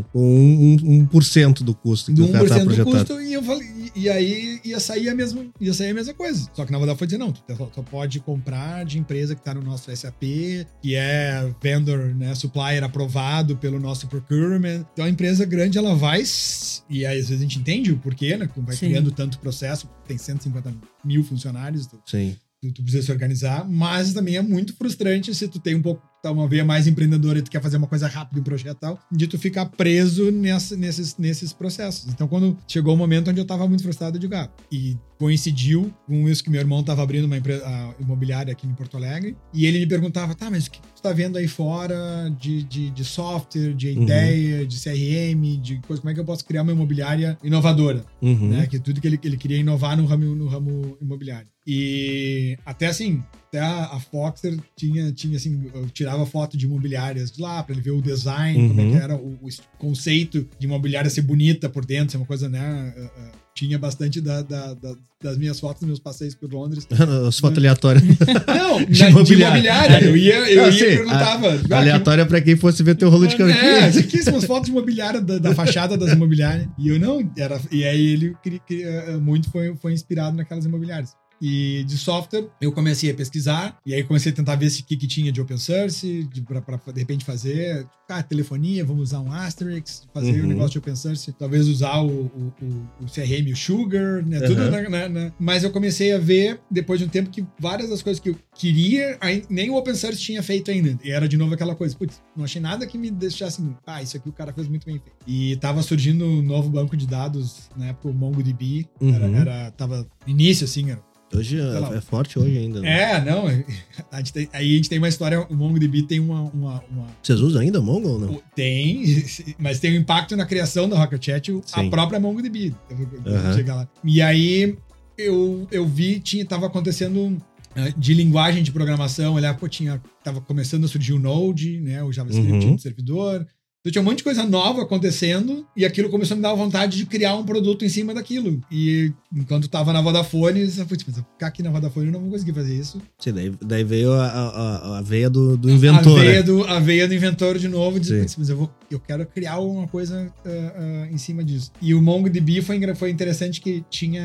1% do custo que o cara tá projetado. Do custo, e eu falei, e aí ia sair a mesma coisa. Só que na Vodafone dizer, não, tu só pode comprar de empresa que tá no nosso SAP, que é vendor, né, supplier aprovado pelo nosso procurement. Então a empresa grande, ela vai, e aí às vezes a gente entende o porquê, né, vai criando tanto processo, tem 150 mil funcionários, tu precisa se organizar, mas também é muito frustrante se tu tem uma veia mais empreendedora e tu quer fazer uma coisa rápida, um projeto e tal, de tu ficar preso nesses processos. Então, quando chegou o momento onde eu tava muito frustrado, eu digo, e coincidiu com isso que meu irmão tava abrindo uma empresa imobiliária aqui em Porto Alegre, e ele me perguntava, mas o que tu tá vendo aí fora de software, de ideia, de CRM, de coisa, como é que eu posso criar uma imobiliária inovadora? Né? Que tudo que ele queria inovar no ramo imobiliário. E até assim, a Foxter tinha assim, eu tirava foto de imobiliárias de lá pra ele ver o design, como é que era o conceito de imobiliária ser bonita por dentro, ser uma coisa, né? Tinha bastante das minhas fotos, dos meus passeios por Londres. As fotos aleatórias. Não, de imobiliária. Eu ia e perguntava. Aleatória pra quem fosse ver teu rolo de canquinha. Aqui são as fotos de imobiliária, da fachada das imobiliárias. E eu não, e aí ele muito foi inspirado naquelas imobiliárias. E de software, eu comecei a pesquisar, e aí comecei a tentar ver o que tinha de open source, pra de repente fazer, telefonia, vamos usar um Asterisk, fazer um negócio de open source, talvez usar o CRM, o Sugar, né, tudo, né. Mas eu comecei a ver, depois de um tempo, que várias das coisas que eu queria, nem o open source tinha feito ainda, e era de novo aquela coisa, putz, não achei nada que me deixasse, isso aqui o cara fez muito bem feito. E tava surgindo um novo banco de dados, na época, o MongoDB, tava no início, assim, Hoje é forte hoje ainda. Né? Não. A gente tem uma história, o MongoDB tem uma... Vocês usam ainda Mongo ou não? Tem, mas tem um impacto na criação da Rocket Chat, a própria MongoDB. Eu vou chegar lá. E aí eu vi, tava acontecendo de linguagem de programação, olhar, tava começando a surgir o Node, né, o JavaScript no servidor. Então tinha um monte de coisa nova acontecendo e aquilo começou a me dar vontade de criar um produto em cima daquilo. E enquanto tava na Vodafone, eu falei, se eu ficar aqui na Vodafone eu não vou conseguir fazer isso. Sim, daí veio a veia do inventor. A veia do inventor de novo, mas eu quero criar uma coisa em cima disso. E o MongoDB foi interessante que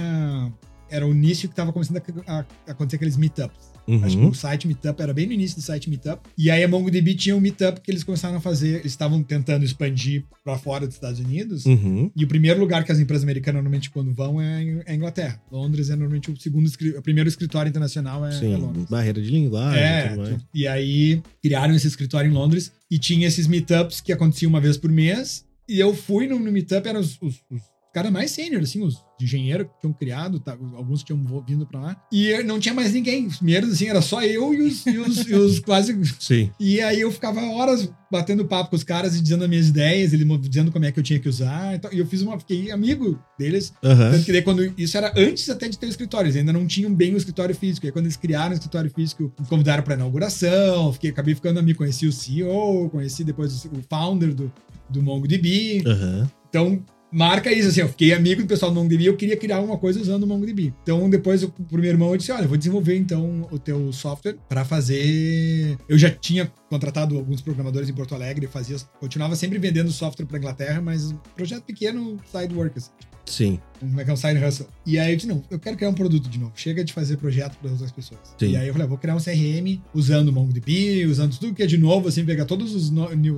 era o início que tava começando a acontecer aqueles meetups. Acho que o site Meetup era bem no início do site Meetup. E aí a MongoDB tinha um Meetup que eles começaram a fazer. Eles estavam tentando expandir pra fora dos Estados Unidos. E o primeiro lugar que as empresas americanas normalmente quando vão é a Inglaterra. Londres é normalmente o primeiro escritório internacional é Londres. Barreira de linguagem e tudo mais. E aí criaram esse escritório em Londres e tinha esses Meetups que aconteciam uma vez por mês. E eu fui no Meetup, eram os caras mais sênior, assim, os engenheiros que tinham criado, alguns tinham vindo pra lá. E não tinha mais ninguém. Os primeiros, assim, era só eu e os quase... Sim. E aí eu ficava horas batendo papo com os caras e dizendo as minhas ideias, eles dizendo como é que eu tinha que usar. E eu fiquei amigo deles. Tanto que daí isso era antes até de ter o escritório. Eles ainda não tinham bem o escritório físico. E aí quando eles criaram o escritório físico, me convidaram pra inauguração. Acabei ficando amigo, conheci o CEO, conheci depois o founder do MongoDB. Então... marca isso, assim, eu fiquei amigo do pessoal do MongoDB, eu queria criar uma coisa usando o MongoDB. Então, depois, pro meu irmão, eu disse, olha, eu vou desenvolver, então, o teu software para fazer... Eu já tinha contratado alguns programadores em Porto Alegre, continuava sempre vendendo software pra Inglaterra, mas projeto pequeno, side work, assim. Sim. Como é que é um side hustle. E aí eu disse, não, eu quero criar um produto de novo. Chega de fazer projeto para outras pessoas. Sim. E aí eu falei, vou criar um CRM usando o MongoDB, usando tudo que é de novo, assim, pegar todos os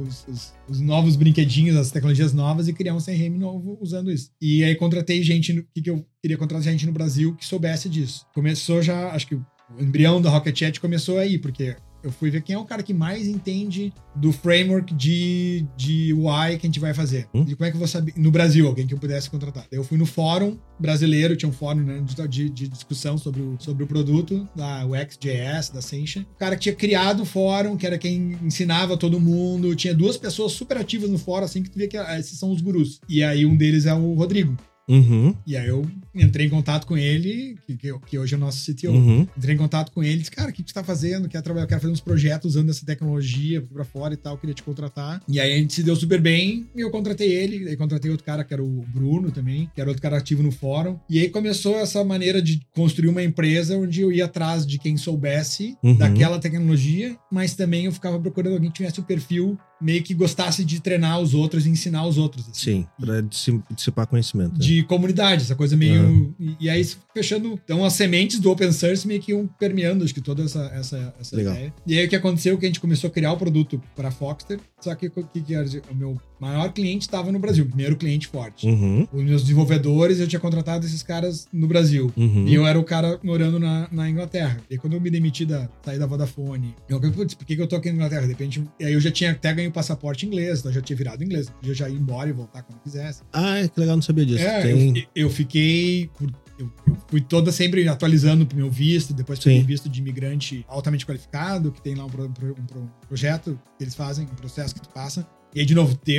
novos brinquedinhos, as tecnologias novas e criar um CRM novo usando isso. E aí contratei gente, que eu queria contratar gente no Brasil que soubesse disso. Começou já, acho que o embrião da Rocket Chat começou aí, porque... eu fui ver quem é o cara que mais entende do framework de UI que a gente vai fazer. E como é que eu vou saber? No Brasil, alguém que eu pudesse contratar. Daí eu fui no fórum brasileiro, tinha um fórum, né, de discussão sobre o produto, da UX.js, da Ascension. O cara que tinha criado o fórum, que era quem ensinava todo mundo. Tinha 2 pessoas super ativas no fórum, assim, que tu vê que esses são os gurus. E aí um deles é o Rodrigo. E aí eu entrei em contato com ele, que hoje é o nosso CTO. Entrei em contato com ele, disse, cara, o que tu tá fazendo? Quero fazer uns projetos usando essa tecnologia pra fora e tal, queria te contratar. E aí a gente se deu super bem, e eu contratei ele, aí contratei outro cara, que era o Bruno também, que era outro cara ativo no fórum. E aí começou essa maneira de construir uma empresa onde eu ia atrás de quem soubesse daquela tecnologia, mas também eu ficava procurando alguém que tivesse o perfil meio que gostasse de treinar os outros e ensinar os outros. Assim. Sim, pra dissipar conhecimento. De comunidade, essa coisa meio... E aí, fechando... Então, as sementes do open source meio que iam permeando, acho que toda essa ideia. E aí, o que aconteceu? Que a gente começou a criar o produto para Foxter, só que o meu maior cliente estava no Brasil, o primeiro cliente forte. Os meus desenvolvedores, eu tinha contratado esses caras no Brasil. E eu era o cara morando na Inglaterra. E aí, quando eu me demiti saí da Vodafone, putz, por que eu tô aqui na Inglaterra? De repente, e aí eu já tinha até ganho passaporte inglês, então eu já tinha virado inglês. Eu já ia embora e voltar quando quisesse. Ah, que legal, não sabia disso. Eu fiquei... Eu fui toda sempre atualizando pro meu visto, depois peguei visto de imigrante altamente qualificado, que tem lá um projeto que eles fazem, um processo que tu passa. E aí, de novo, ter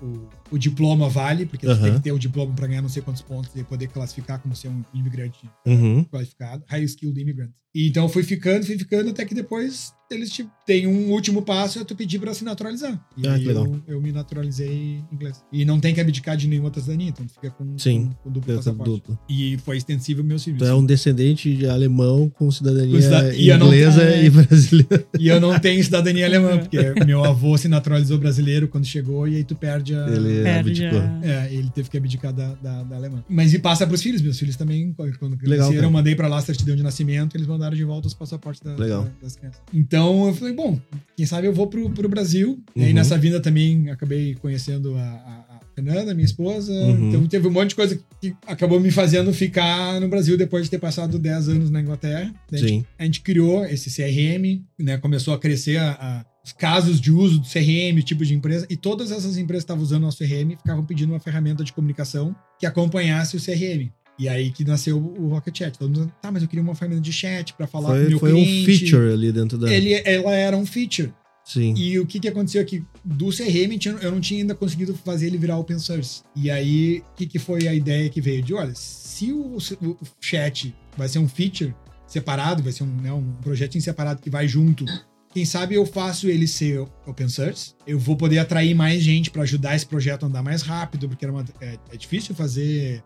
o diploma vale, porque tu tem que ter o diploma para ganhar não sei quantos pontos e poder classificar como ser um imigrante qualificado, high skilled immigrant. E então eu fui ficando, até que depois eles têm um último passo, é tu pedir para se naturalizar. E aí eu me naturalizei em inglês. E não tem que abdicar de nenhuma outra cidadania, então tu fica com duplo passaporte. E foi extensível o meu serviço. Tu é um descendente de alemão com cidadania inglesa e brasileira. E eu não tenho cidadania alemã, porque meu avô se naturalizou brasileiro quando chegou, e aí tu perde a... Ele abdicou. Ele teve que abdicar da alemã. Mas e passa pros filhos. Meus filhos também, quando cresceram, eu mandei pra lá a certidão de nascimento, eles mandaram de volta os passaportes das crianças. Então eu falei, bom, quem sabe eu vou pro Brasil. E aí nessa vinda também acabei conhecendo a Fernanda, minha esposa. Então teve um monte de coisa que acabou me fazendo ficar no Brasil depois de ter passado 10 anos na Inglaterra. A gente criou esse CRM, né? Começou a crescer os casos de uso do CRM, tipo de empresa, e todas essas empresas que estavam usando o nosso CRM ficavam pedindo uma ferramenta de comunicação que acompanhasse o CRM. E aí que nasceu o Rocket Chat. Todo mundo, tá, mas eu queria uma ferramenta de chat pra falar com o meu Foi cliente. um feature ali dentro da... Ela era um feature. Sim. E o que aconteceu aqui? Do CRM, eu não tinha ainda conseguido fazer ele virar open source. E aí, o que foi a ideia que veio? De, olha, se o chat vai ser um feature separado, vai ser um projetinho separado que vai junto, quem sabe eu faço ele ser open source, eu vou poder atrair mais gente para ajudar esse projeto a andar mais rápido, porque é difícil fazer...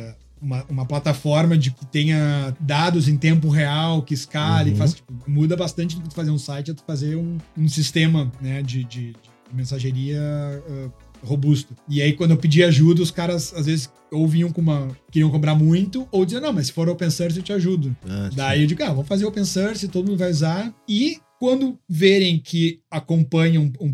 Uma plataforma que tenha dados em tempo real, que escale, muda bastante do que tu fazer um site, é tu fazer um sistema, né, de mensageria robusto. E aí, quando eu pedi ajuda, os caras, às vezes, ou vinham queriam cobrar muito, ou diziam, não, mas se for open source, eu te ajudo. Daí eu digo, vamos fazer open source, todo mundo vai usar, e quando verem que acompanham um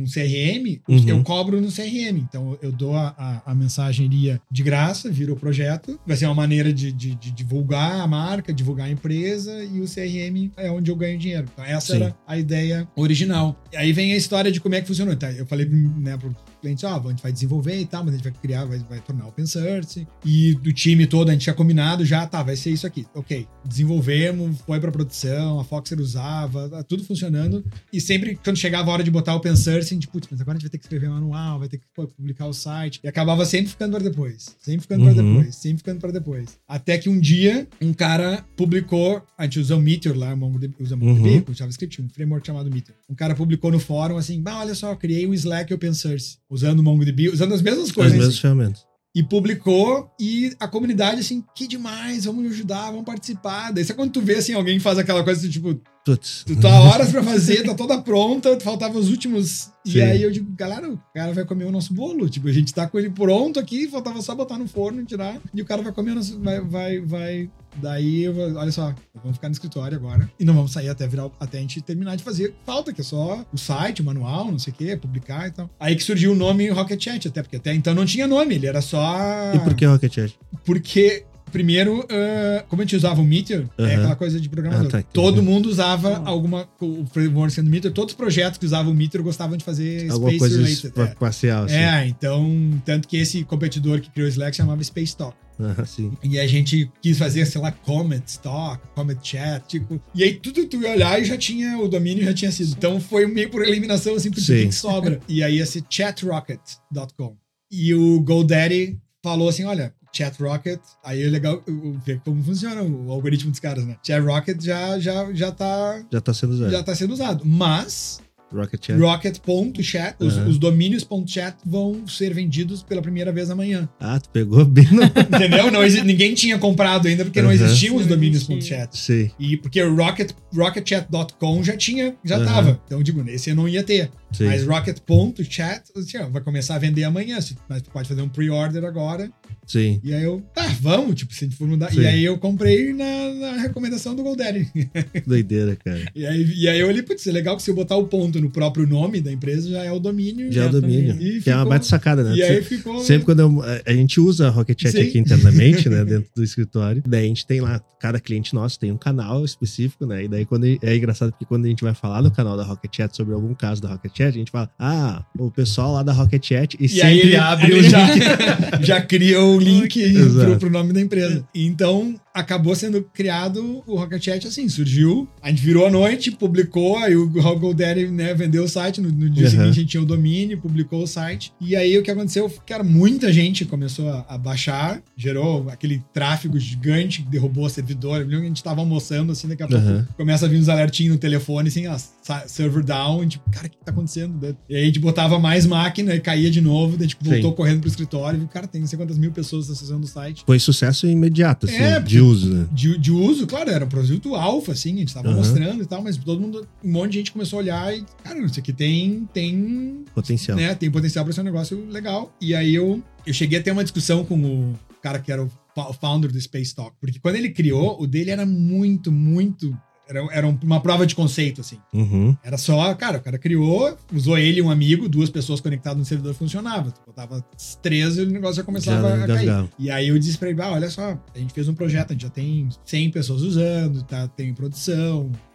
CRM, eu cobro no CRM. Então, eu dou a mensageria de graça, vira o projeto. Vai ser uma maneira de divulgar a marca, divulgar a empresa, e o CRM é onde eu ganho dinheiro. Então, essa era a ideia original. E aí vem a história de como é que funcionou. Então, eu falei pro cliente, a gente vai desenvolver e tal, mas a gente vai criar, vai tornar open source. E do time todo, a gente tinha combinado já, vai ser isso aqui. Ok, desenvolvemos, foi pra produção, a Foxer usava, tudo funcionando. E sempre, quando chegava a hora de botar open source, a gente, mas agora a gente vai ter que escrever um manual, vai ter que publicar o site. E acabava sempre ficando para depois. Sempre ficando para depois. Até que um dia, um cara publicou, a gente usa o Meteor lá, usa MongoDB, com JavaScript, um framework chamado Meteor. Um cara publicou no fórum assim, olha só, criei um Slack open source, usando o MongoDB, usando as mesmas coisas. As mesmas ferramentas. E publicou, e a comunidade, assim, que demais, vamos ajudar, vamos participar. Daí, sabe quando tu vê, assim, alguém faz aquela coisa, tipo, tu tá horas pra fazer, tá toda pronta, faltavam os últimos... Sim. E aí eu digo, galera, o cara vai comer o nosso bolo. Tipo, a gente tá com ele pronto aqui, faltava só botar no forno e tirar, e o cara vai comer o nosso... Vai... Daí, olha só, vamos ficar no escritório agora e não vamos sair até a gente terminar de fazer. Falta, que é só o site, o manual, não sei o que, publicar e tal. Aí que surgiu o nome Rocket Chat, até porque até então não tinha nome, ele era só... E por que Rocket Chat? Porque... Primeiro, como a gente usava o Meteor, é aquela coisa de programador. Todo mundo usava o framework sendo Meteor, todos os projetos que usavam o Meteor gostavam de fazer alguma Space coisa Related. Parcial, assim. Então, tanto que esse competidor que criou o Slack chamava Space Talk. Sim. E a gente quis fazer, sei lá, Comet Talk, Comet Chat, tipo... E aí tudo tu ia olhar e já tinha, o domínio já tinha sido. Então foi meio por eliminação, assim, por que sobra. E aí ia ser chatrocket.com. E o GoDaddy falou assim, olha... ChatRocket, aí é legal ver como funciona o algoritmo dos caras, né? ChatRocket já tá sendo usado. Mas Rocket.chat, os domínios.chat vão ser vendidos pela primeira vez amanhã. Tu pegou bem no... Entendeu? Ninguém tinha comprado ainda porque não existiam os domínios.chat. Sim. E porque rocketchat.com já tava. Então, eu digo, esse eu não ia ter. Sim. Mas rocket.chat vai começar a vender amanhã. Mas tu pode fazer um pre-order agora. Sim. E aí eu, vamos, tipo, se a gente for mudar. Sim. E aí eu comprei na recomendação do GoDaddy. Doideira, cara. E aí eu olhei, putz, é legal que se eu botar o ponto no próprio nome da empresa, já é o domínio. Já é o domínio. Que é uma baita sacada, né? E aí ficou... Sempre quando a gente usa a Rocket Chat aqui internamente, né, dentro do escritório, daí a gente tem lá, cada cliente nosso tem um canal específico, né? E daí é engraçado porque quando a gente vai falar no canal da Rocket Chat sobre algum caso da Rocket Chat, a gente fala, o pessoal lá da Rocket Chat e sempre aí abre o link. Já cria o link pro nome da empresa. Então, acabou sendo criado o Rocket Chat assim, surgiu, a gente virou à noite, publicou, aí o GoDaddy, né, vendeu o site, no dia seguinte a gente tinha o domínio, publicou o site, e aí o que aconteceu, cara, muita gente começou a baixar, gerou aquele tráfego gigante, derrubou o servidor, a gente tava almoçando, assim, daqui a pouco começa a vir uns alertinhos no telefone, assim, server down, tipo, cara, o que tá acontecendo? E aí a gente botava mais máquina e caía de novo, daí tipo, voltou correndo pro escritório, e cara, tem não sei quantas mil pessoas acessando o site. Foi sucesso imediato, assim, de uso, né? De uso, claro, era um produto alfa, assim, a gente tava mostrando e tal, mas todo mundo, um monte de gente começou a olhar e, cara, isso aqui tem potencial. Né, tem potencial pra ser um negócio legal. E aí eu cheguei a ter uma discussão com o cara que era o founder do Space Talk, porque quando ele criou, o dele era muito... Era uma prova de conceito, assim. Era só, cara, o cara criou, usou ele e um amigo, 2 pessoas conectadas no servidor, funcionava. Tu botava 13 e o negócio já começava a cair. E aí eu disse pra ele, olha só, a gente fez um projeto, a gente já tem 100 pessoas usando, tem produção.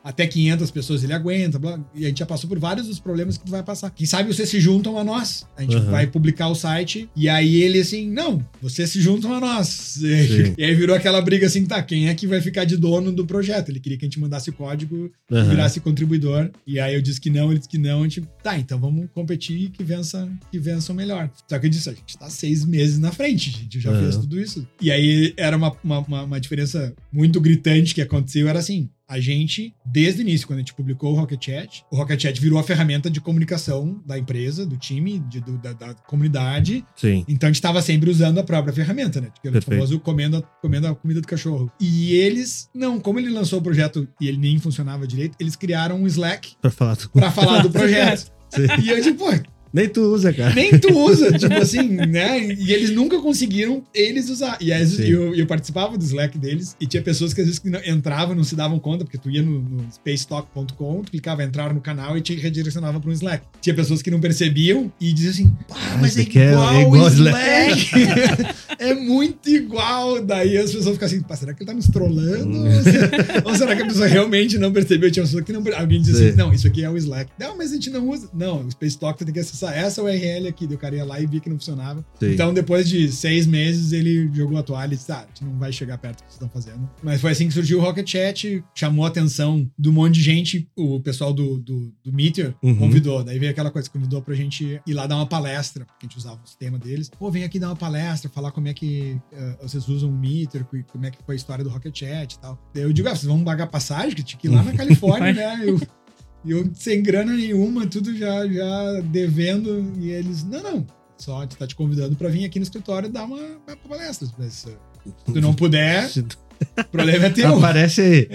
até 500 pessoas ele aguenta, blá, e a gente já passou por vários dos problemas que tu vai passar. Quem sabe vocês se juntam a nós. A gente vai publicar o site e aí ele assim, não, vocês se juntam a nós. E aí virou aquela briga assim, tá, quem é que vai ficar de dono do projeto? Ele queria que a gente mandasse o código e virasse contribuidor. E aí eu disse que não, ele disse que não, a gente, tá, então vamos competir e que vença o melhor. Só que eu disse, a gente tá 6 meses na frente, a gente já fez tudo isso. E aí era uma diferença muito gritante que aconteceu, era assim, a gente, desde o início, quando a gente publicou o Rocket Chat virou a ferramenta de comunicação da empresa, do time, da comunidade. Sim. Então a gente estava sempre usando a própria ferramenta, né? Porque o famoso comendo a comida do cachorro. E eles, não, como ele lançou o projeto e ele nem funcionava direito, eles criaram um Slack pra falar do projeto. E eu tipo, pô, nem tu usa, cara. Nem tu usa, tipo assim, né? E eles nunca conseguiram eles usar. E aí eu participava do Slack deles e tinha pessoas que às vezes entravam e não se davam conta, porque tu ia no spacetalk.com, tu clicava entrar no canal e te redirecionava para um Slack. Tinha pessoas que não percebiam e diziam assim, mas é igual o Slack. É muito igual. Daí as pessoas ficam assim, será que ele tá nos trollando? Ou será que a pessoa realmente não percebeu? Tinha pessoa que não percebeu. Alguém dizia assim, não, isso aqui é o Slack. Não, mas a gente não usa. Não, o Spacetalk tu tem que acessar essa URL aqui. Daí o cara ia lá e via que não funcionava. Sim. Então, depois de 6 meses, ele jogou a toalha e disse, a gente não vai chegar perto do que vocês estão fazendo. Mas foi assim que surgiu o Rocket Chat, chamou a atenção de um monte de gente. O pessoal do Meteor convidou. Daí veio aquela coisa, convidou pra gente ir lá dar uma palestra, porque a gente usava o sistema deles. Pô, vem aqui dar uma palestra, falar como é que vocês usam o Meteor, como é que foi a história do Rocket Chat e tal. Daí eu digo, vocês vão pagar passagem? Que tinha que ir lá na Califórnia, né? Eu sem grana nenhuma, tudo já devendo. E eles, não. Só a gente tá te convidando pra vir aqui no escritório dar uma palestra. Mas, se tu não puder, o problema é teu. Aparece aí.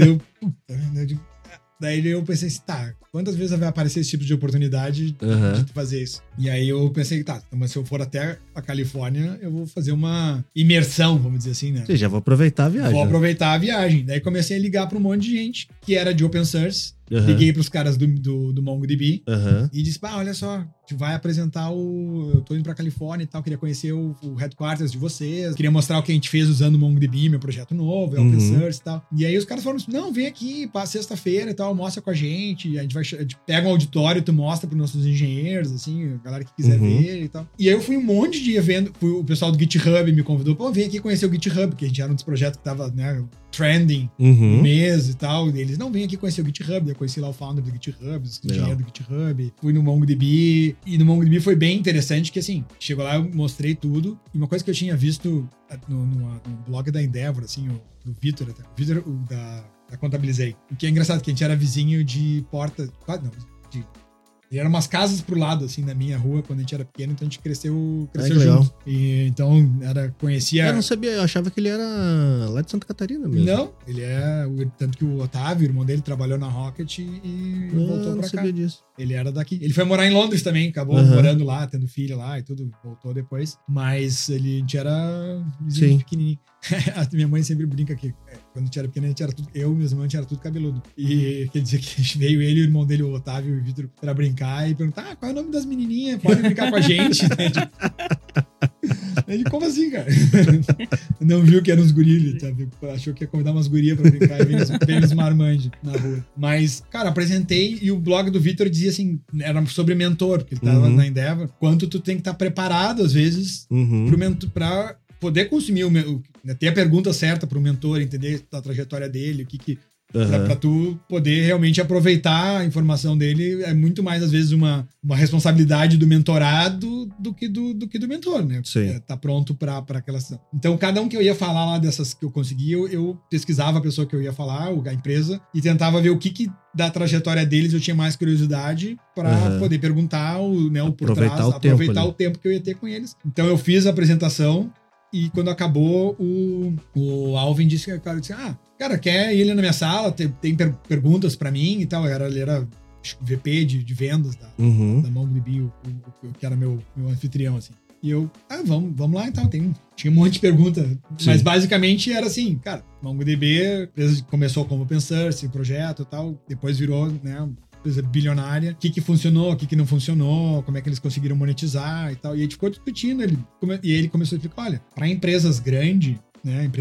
Daí eu pensei assim, tá, quantas vezes vai aparecer esse tipo de oportunidade de fazer isso? E aí eu pensei, tá, mas se eu for até a Califórnia, eu vou fazer uma imersão, vamos dizer assim, né? Sim, já vou aproveitar a viagem. Vou aproveitar a viagem. Daí comecei a ligar pra um monte de gente que era de open source. Liguei pros caras do MongoDB e disse, olha só, a gente vai apresentar eu tô indo pra Califórnia e tal, queria conhecer o headquarters de vocês, queria mostrar o que a gente fez usando o MongoDB, meu projeto novo, é open source e tal. E aí os caras falaram assim, não, vem aqui, passa sexta-feira e tal, mostra com a gente pega um auditório e tu mostra pros nossos engenheiros, assim, a galera que quiser ver e tal. E aí eu fui um monte de evento, o pessoal do GitHub me convidou, vem aqui conhecer o GitHub, porque a gente era um dos projetos que tava, né, trending no mês e tal, e eles, não, vem aqui conhecer o GitHub, daí eu conheci lá o founder do GitHub, o engenheiro do GitHub, fui no MongoDB, e no MongoDB foi bem interessante, que assim, chegou lá, eu mostrei tudo, e uma coisa que eu tinha visto no blog da Endeavor, assim, do Vitor, até, da Contabilizei, o que é engraçado, que a gente era vizinho de porta, e eram umas casas pro lado, assim, na minha rua, quando a gente era pequeno, então a gente cresceu junto. E, então, conhecia... Eu não sabia, eu achava que ele era lá de Santa Catarina mesmo. Não, ele tanto que o Otávio, o irmão dele, trabalhou na Rocket e voltou pra cá. Não sabia disso. Ele era daqui. Ele foi morar em Londres também, acabou morando lá, tendo filha lá e tudo, voltou depois. Mas a gente era pequenininho. A minha mãe sempre brinca que quando a gente era pequeno, a gente era tudo, eu e meus irmãos, a gente era tudo cabeludo. E quer dizer que veio ele e o irmão dele, o Otávio e o Vitor, pra brincar e perguntar, qual é o nome das menininhas? Podem brincar com a gente? Ele, como assim, cara? Não viu que eram uns guris, tá? Achou que ia convidar umas gurias pra brincar e veio uns marmanjos na rua. Mas, cara, apresentei e o blog do Vitor dizia assim, era sobre mentor, porque ele tava na Endeavor, quanto tu tem que estar preparado, às vezes, pro mentor, pra poder consumir ter a pergunta certa pro mentor, entender a trajetória dele, o que pra tu poder realmente aproveitar a informação dele, é muito mais, às vezes, uma responsabilidade do mentorado do que do mentor, né? Tá pronto pra aquela ação. Então, cada um que eu ia falar lá dessas que eu consegui, eu pesquisava a pessoa que eu ia falar, a empresa, e tentava ver o que da trajetória deles eu tinha mais curiosidade pra poder perguntar o por trás, aproveitar o tempo que eu ia ter com eles. Então, eu fiz a apresentação. E quando acabou, o Alvin disse, cara, quer ir ali na minha sala? Tem perguntas pra mim e tal. Ele era VP de vendas da MongoDB, o que era meu anfitrião, assim. E eu, vamos lá então. Tinha um monte de perguntas. Mas basicamente era assim, cara, MongoDB, a empresa começou como open source, projeto e tal. Depois virou, né, empresa bilionária, o que funcionou, o que não funcionou, como é que eles conseguiram monetizar e tal. E a gente ficou discutindo, e ele começou a explicar, olha, para empresas grandes, né, empresas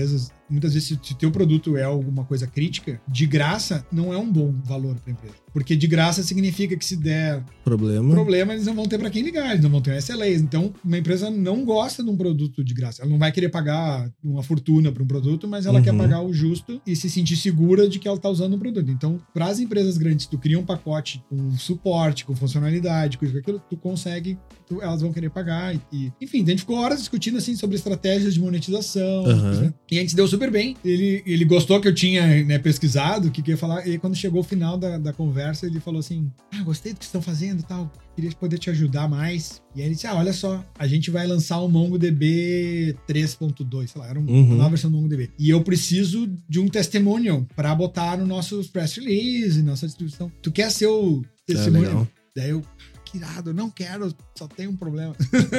muitas vezes, se teu produto é alguma coisa crítica, de graça não é um bom valor para a empresa. Porque de graça significa que se der problema, eles não vão ter para quem ligar, eles não vão ter SLAs. Então, uma empresa não gosta de um produto de graça. Ela não vai querer pagar uma fortuna para um produto, mas ela quer pagar o justo e se sentir segura de que ela está usando um produto. Então, para as empresas grandes, tu cria um pacote com suporte, com funcionalidade, com isso, com aquilo, tu consegue, elas vão querer pagar. Enfim, a gente ficou horas discutindo assim sobre estratégias de monetização. Né? E a gente se deu super bem. Ele gostou que eu tinha, né, pesquisado o que ia falar. E quando chegou o final da conversa, ele falou assim: gostei do que vocês estão fazendo e tal, queria poder te ajudar mais. E aí ele disse: olha só, a gente vai lançar o MongoDB 3.2, sei lá, era uma nova versão do MongoDB. E eu preciso de um testimonial para botar no nosso press release, nossa distribuição. Tu quer ser o testimonial? Daí eu, que irado, não quero, só tem um problema.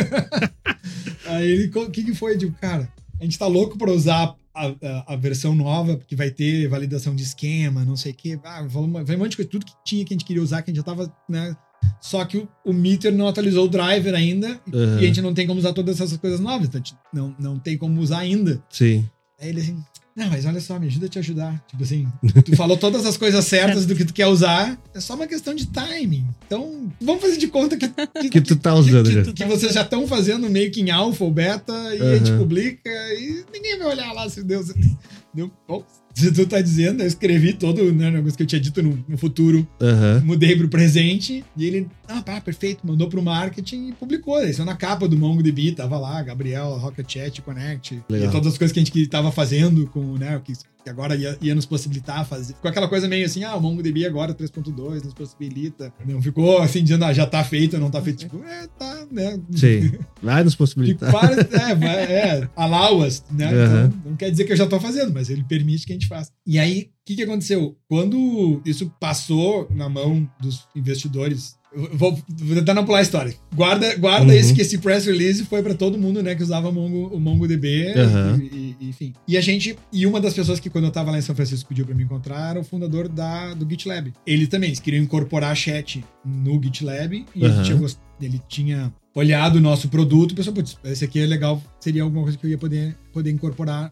Aí ele, o que foi? Eu digo, cara, a gente tá louco pra usar a versão nova, porque vai ter validação de esquema, não sei o quê. Vai um monte de coisa, tudo que tinha que a gente queria usar, que a gente já tava, né? Só que o Meteor não atualizou o driver ainda, e a gente não tem como usar todas essas coisas novas, então a gente não tem como usar ainda. Sim. Aí ele assim, não, mas olha só, me ajuda a te ajudar. Tipo assim, tu falou todas as coisas certas do que tu quer usar, é só uma questão de timing. Então, vamos fazer de conta que tu tá usando que vocês já estão fazendo meio que em alpha ou beta, e a gente publica, e ninguém vai olhar lá se Deus... Bom, se tu tá dizendo, eu escrevi todo o negócio que eu tinha dito no futuro, mudei pro presente, e ele, perfeito, mandou pro marketing e publicou. Isso na capa do MongoDB, tava lá, Gabriel, Rocket Chat, Connect, e todas as coisas que a gente tava fazendo com, né, que agora ia nos possibilitar fazer. Ficou aquela coisa meio assim, o MongoDB agora 3.2 nos possibilita. Não ficou assim, dizendo, já tá feito, não tá feito. Tipo, tá, né? Sim, vai nos possibilitar. Allow us, né? Então, não quer dizer que eu já tô fazendo, mas ele permite que a gente faça. E aí, o que aconteceu? Quando isso passou na mão dos investidores, vou tentar não pular a história. Guarda esse press release foi pra todo mundo, né, que usava o MongoDB, enfim. E uma das pessoas que, quando eu tava lá em São Francisco, pediu pra me encontrar, era o fundador do GitLab. Ele também, eles queriam incorporar chat no GitLab, e ele tinha olhado o nosso produto e pensou, putz, esse aqui é legal, seria alguma coisa que eu ia poder incorporar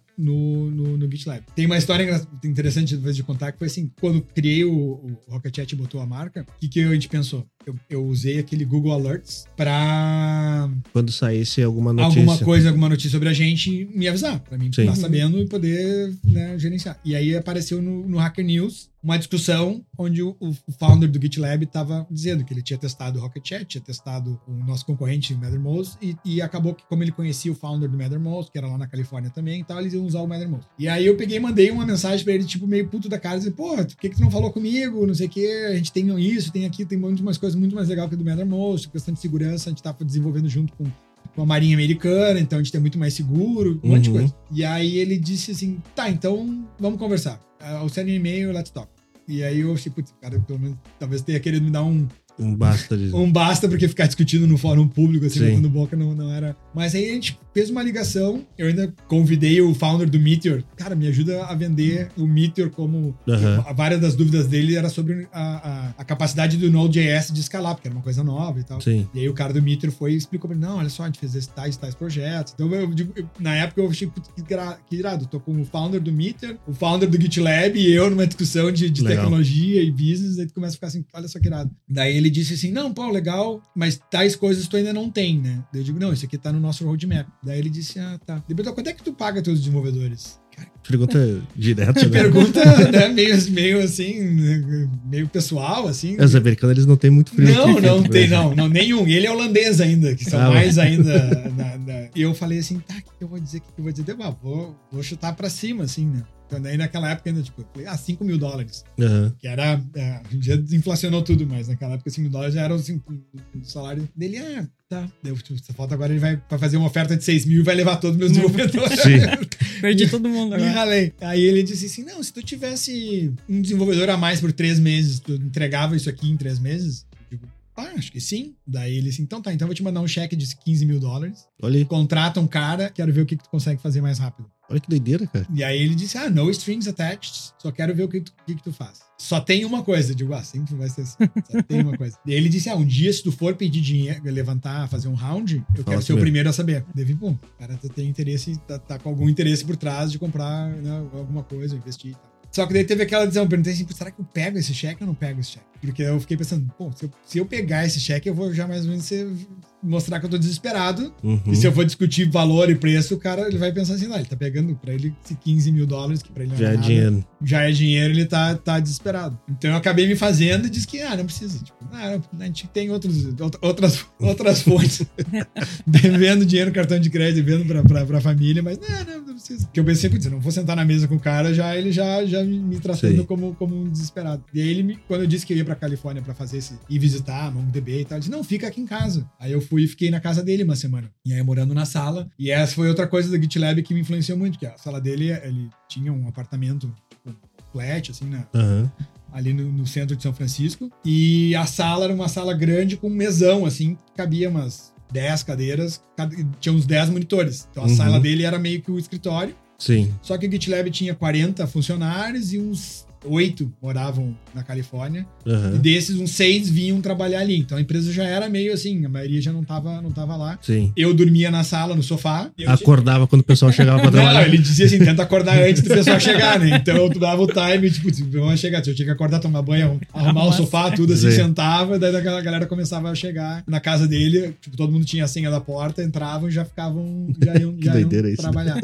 no GitLab. Tem uma história interessante de contar, que foi assim, quando criei o Rocket Chat e botou a marca, o que a gente pensou? Eu usei aquele Google Alerts pra... Quando saísse alguma notícia. Alguma notícia sobre a gente, me avisar, pra mim ficar sabendo e poder, né, gerenciar. E aí apareceu no Hacker News uma discussão onde o founder do GitLab estava dizendo que ele tinha testado o Rocket Chat, tinha testado o nosso concorrente, o Mattermost, e acabou que, como ele conhecia o founder do Mattermost, que era lá na Califórnia também e tal, eles iam usar o Mattermost. E aí eu peguei e mandei uma mensagem pra ele, tipo, meio puto da cara, dizendo, por que tu não falou comigo? Não sei o quê, a gente tem isso, tem aqui, tem umas coisas muito mais legais que o do Mattermost, questão de segurança, a gente tava desenvolvendo junto com a Marinha Americana, então a gente é muito mais seguro, um monte de coisa. E aí ele disse assim, tá, então vamos conversar. Eu sendo um e-mail, let's talk. E aí eu achei, putz, cara, pelo menos, talvez tenha querido me dar um basta. Um basta, porque ficar discutindo no fórum público, assim, batendo boca, não era... Mas aí a gente fez uma ligação, eu ainda convidei o founder do Meteor. Cara, me ajuda a vender o Meteor como... Várias das dúvidas dele era sobre a capacidade do Node.js de escalar, porque era uma coisa nova e tal. Sim. E aí o cara do Meteor foi e explicou pra mim, não, olha só, a gente fez tais projetos. Então na época eu achei que irado. Eu tô com o founder do Meteor, o founder do GitLab e eu numa discussão de tecnologia e business, aí tu começa a ficar assim, olha só que irado. Daí ele disse assim, não, pô, legal, mas tais coisas tu ainda não tem, né? Daí eu digo, não, isso aqui tá no nosso roadmap. Daí ele disse, tá. Depois, quanto é que tu paga teus desenvolvedores? Cara, pergunta direta, né? Pergunta, né, meio assim, meio pessoal, assim. Os americanos, eles não têm muito frio. Não, nenhum. Ele é holandês ainda, que são mais ainda. E eu falei assim, tá, o que eu vou dizer? Vou chutar pra cima, assim, né? Então, daí naquela época ainda, tipo, $5 mil. Que era... já desinflacionou tudo, mas naquela época $5 mil já era o salário dele. Tá. Só falta agora, ele vai fazer uma oferta de 6 mil e vai levar todos os meus desenvolvedores. Sim. Perdi todo mundo agora. Me ralei. Aí ele disse assim, não, se tu tivesse um desenvolvedor a mais por 3 meses, tu entregava isso aqui em 3 meses? Eu digo, acho que sim. Daí ele assim, então tá, então eu vou te mandar um cheque de $15 mil. Olha aí. Contrata um cara, quero ver o que tu consegue fazer mais rápido. Olha que doideira, cara. E aí ele disse, no strings attached, só quero ver o que tu faz. Só tem uma coisa. Eu digo, sempre vai ser assim. Só tem uma coisa. E ele disse, um dia se tu for pedir dinheiro, levantar, fazer um round, eu quero ser o primeiro a saber. Daí, o cara tem interesse, tá com algum interesse por trás de comprar, né, alguma coisa, investir e tal. Só que daí teve aquela decisão, eu perguntei assim, será que eu pego esse cheque ou não pego esse cheque? Porque eu fiquei pensando, se eu pegar esse cheque, eu vou já mais ou menos mostrar que eu tô desesperado. E se eu for discutir valor e preço, o cara ele vai pensar assim, ele tá pegando pra ele esse $15 mil, que pra ele não já é nada, dinheiro. Já é dinheiro, ele tá desesperado. Então eu acabei me fazendo e disse que, não precisa. Tipo, a gente tem outras fontes. Devendo dinheiro no cartão de crédito, devendo pra família, mas não precisa. Porque eu pensei, eu não vou sentar na mesa com o cara, ele já me tratando como um desesperado. E aí quando eu disse que eu ia pra Califórnia pra fazer ir visitar MongoDB e tal, ele disse, não, fica aqui em casa. Aí eu fui e fiquei na casa dele uma semana. E aí morando na sala. E essa foi outra coisa da GitLab que me influenciou muito, que a sala dele, ele tinha um apartamento flat, assim, ali no centro de São Francisco. E a sala era uma sala grande com um mesão, assim, cabia umas 10 cadeiras, tinha uns 10 monitores. Então a sala dele era meio que o escritório. Sim. Só que o GitLab tinha 40 funcionários e uns 8 moravam na Califórnia. E desses, uns 6 vinham trabalhar ali. Então a empresa já era meio assim, a maioria já não tava lá. Sim. Eu dormia na sala, no sofá. Acordava quando o pessoal chegava pra trabalhar. Não, ele dizia assim, tenta acordar antes do pessoal chegar, né? Então eu dava o time, tipo, vamos chegar. Eu tinha que acordar, tomar banho, arrumar o sofá, tudo assim, sentava. Daí a galera começava a chegar na casa dele. Tipo, todo mundo tinha a senha da porta, entravam e já iam trabalhar.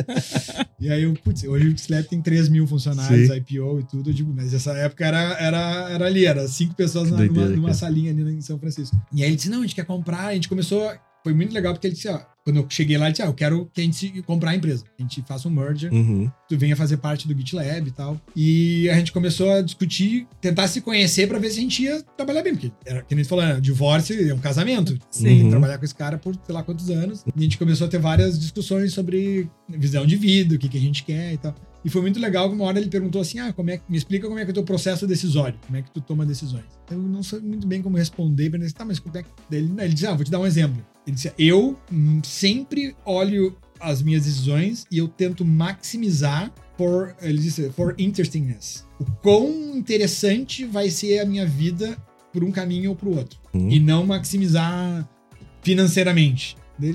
E aí hoje o GitLab tem 3 mil funcionários, IPO e tudo, eu digo, mas essa época era ali, era 5 pessoas numa salinha ali em São Francisco. E aí ele disse, não, a gente quer comprar, a gente começou, foi muito legal porque ele disse, quando eu cheguei lá, ele disse, eu quero que a gente comprar a empresa, a gente faça um merger, tu venha fazer parte do GitLab e tal. E a gente começou a discutir, tentar se conhecer pra ver se a gente ia trabalhar bem, porque era, que nem tu falou, divórcio é um casamento. Sim. Trabalhar com esse cara por sei lá quantos anos. E a gente começou a ter várias discussões sobre visão de vida, o que a gente quer e tal. E foi muito legal que uma hora ele perguntou assim, me explica como é que é o teu processo decisório, como é que tu toma decisões. Eu não sei muito bem como responder, mas mas como é que... Ele disse, vou te dar um exemplo. Ele disse, eu sempre olho as minhas decisões e eu tento maximizar ele disse, for interestingness. O quão interessante vai ser a minha vida por um caminho ou pro outro. E não maximizar financeiramente.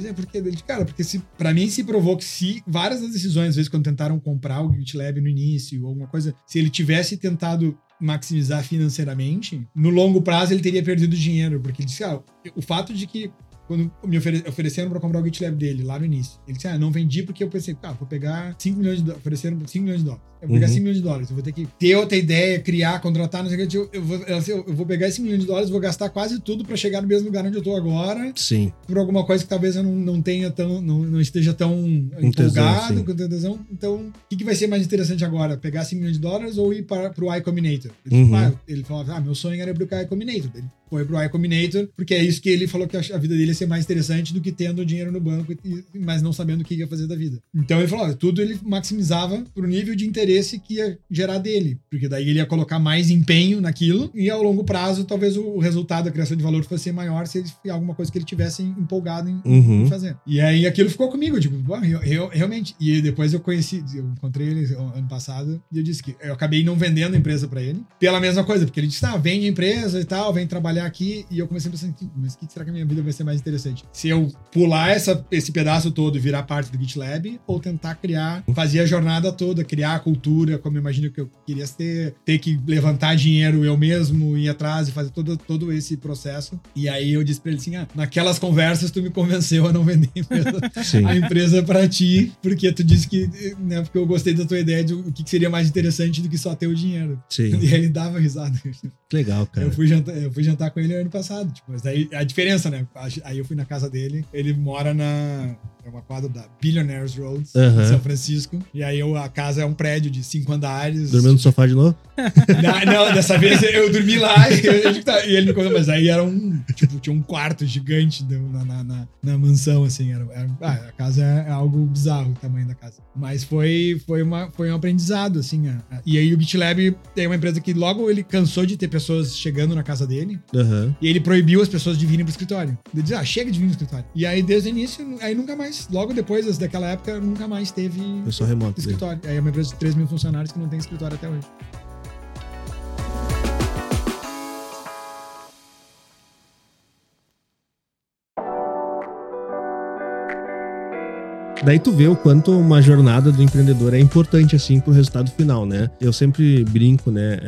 Porque pra mim se provou que se várias das decisões, às vezes quando tentaram comprar o GitLab no início ou alguma coisa, se ele tivesse tentado maximizar financeiramente, no longo prazo ele teria perdido dinheiro, porque ele disse, o fato de que quando me ofereceram pra comprar o GitLab dele lá no início, ele disse, não vendi porque eu pensei, vou pegar 5 milhões de dólares, ofereceram 5 milhões de dólares. Eu vou pegar 5 milhões de dólares, eu vou ter que ter outra ideia, criar, contratar, não sei o que. Eu vou pegar esses 5 milhões de dólares, vou gastar quase tudo pra chegar no mesmo lugar onde eu tô agora. Sim. Por alguma coisa que talvez eu não tenha não esteja tão empolgado, com tesão. Então, o que vai ser mais interessante agora? Pegar 5 milhões de dólares ou ir pro Y Combinator? Ele falou, meu sonho era abrir o Y Combinator. Ele foi pro Y Combinator, porque é isso que ele falou que a vida dele ia ser mais interessante do que tendo dinheiro no banco, mas não sabendo o que ia fazer da vida. Então ele falou, tudo ele maximizava pro nível de interesse que ia gerar dele, porque daí ele ia colocar mais empenho naquilo e ao longo prazo talvez o resultado da criação de valor fosse maior se ele alguma coisa que ele tivesse empolgado em fazer. E aí aquilo ficou comigo, tipo, realmente. E depois eu encontrei ele ano passado e eu disse que eu acabei não vendendo a empresa pra ele pela mesma coisa, porque ele disse, vende a empresa e tal, vem trabalhar aqui, e eu comecei a pensar, mas o que será que a minha vida vai ser mais interessante? Se eu pular esse pedaço todo e virar parte do GitLab, ou tentar fazer a jornada toda, criar a cultura, como eu imagino que eu queria ter que levantar dinheiro eu mesmo, ir atrás e fazer todo esse processo. E aí eu disse pra ele assim, naquelas conversas tu me convenceu a não vender a empresa pra ti, porque tu disse que, né, porque eu gostei da tua ideia de o que seria mais interessante do que só ter o dinheiro. Sim. E ele dava risada. Legal, cara. Eu fui jantar com ele ano passado, tipo, mas daí a diferença, né? Aí eu fui na casa dele, ele mora é uma quadra da Billionaires Road, em São Francisco, e aí a casa é um prédio de 5 andares. Dormiu no sofá de novo? Não, dessa vez eu dormi lá e ele me contou, mas aí era tinha um quarto gigante na mansão, assim, a casa é algo bizarro, o tamanho da casa. Mas foi um aprendizado, assim, e aí o GitLab é uma empresa que logo ele cansou de ter pessoas chegando na casa dele, e ele proibiu as pessoas de virem pro escritório. Ele dizia, chega de vir no escritório. E aí desde o início, aí nunca mais logo depois daquela época, nunca mais teve Foi só remoto. escritório. Aí é uma empresa de 3 mil funcionários que não tem escritório até hoje. Daí tu vê o quanto uma jornada do empreendedor é importante, assim, pro resultado final, né? Eu sempre brinco, né?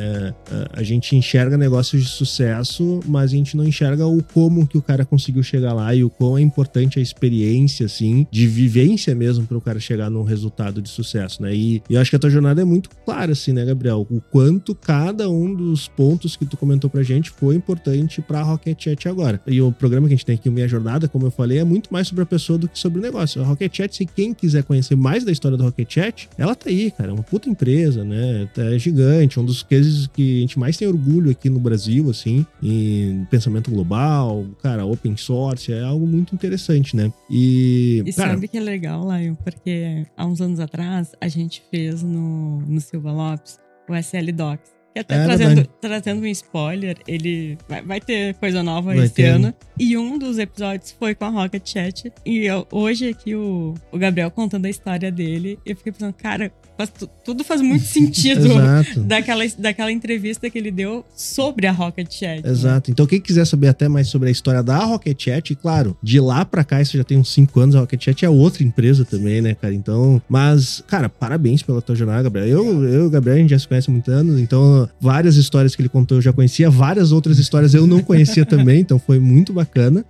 A gente enxerga negócios de sucesso, mas a gente não enxerga o como que o cara conseguiu chegar lá e o quão é importante a experiência, assim, de vivência mesmo pro cara chegar num resultado de sucesso, né? E eu acho que a tua jornada é muito clara, assim, né, Gabriel? O quanto cada um dos pontos que tu comentou pra gente foi importante pra Rocket Chat agora. E o programa que a gente tem aqui, o Minha Jornada, como eu falei, é muito mais sobre a pessoa do que sobre o negócio. A Rocket Chat, se quem quiser conhecer mais da história do Rocket Chat, ela tá aí, cara. É uma puta empresa, né? É gigante. Um dos cases que a gente mais tem orgulho aqui no Brasil, assim, em pensamento global, cara, open source, é algo muito interessante, né? E cara, sabe que é legal, Lion? Porque há uns anos atrás, a gente fez no Silva Lopes o SL Docs. Que até trazendo um spoiler, ele vai ter coisa nova esse ano. E um dos episódios foi com a Rocket Chat. E hoje aqui o Gabriel contando a história dele, eu fiquei pensando, cara, tudo faz muito sentido daquela entrevista que ele deu sobre a Rocket Chat. Exato. Né? Então quem quiser saber até mais sobre a história da Rocket Chat, claro, de lá pra cá, isso já tem uns 5 anos, a Rocket Chat é outra empresa também, né, cara? Então, mas, cara, parabéns pela tua jornada, Gabriel. Eu e o Gabriel, a gente já se conhece há muitos anos, então várias histórias que ele contou eu já conhecia, várias outras histórias eu não conhecia também, então foi muito bacana.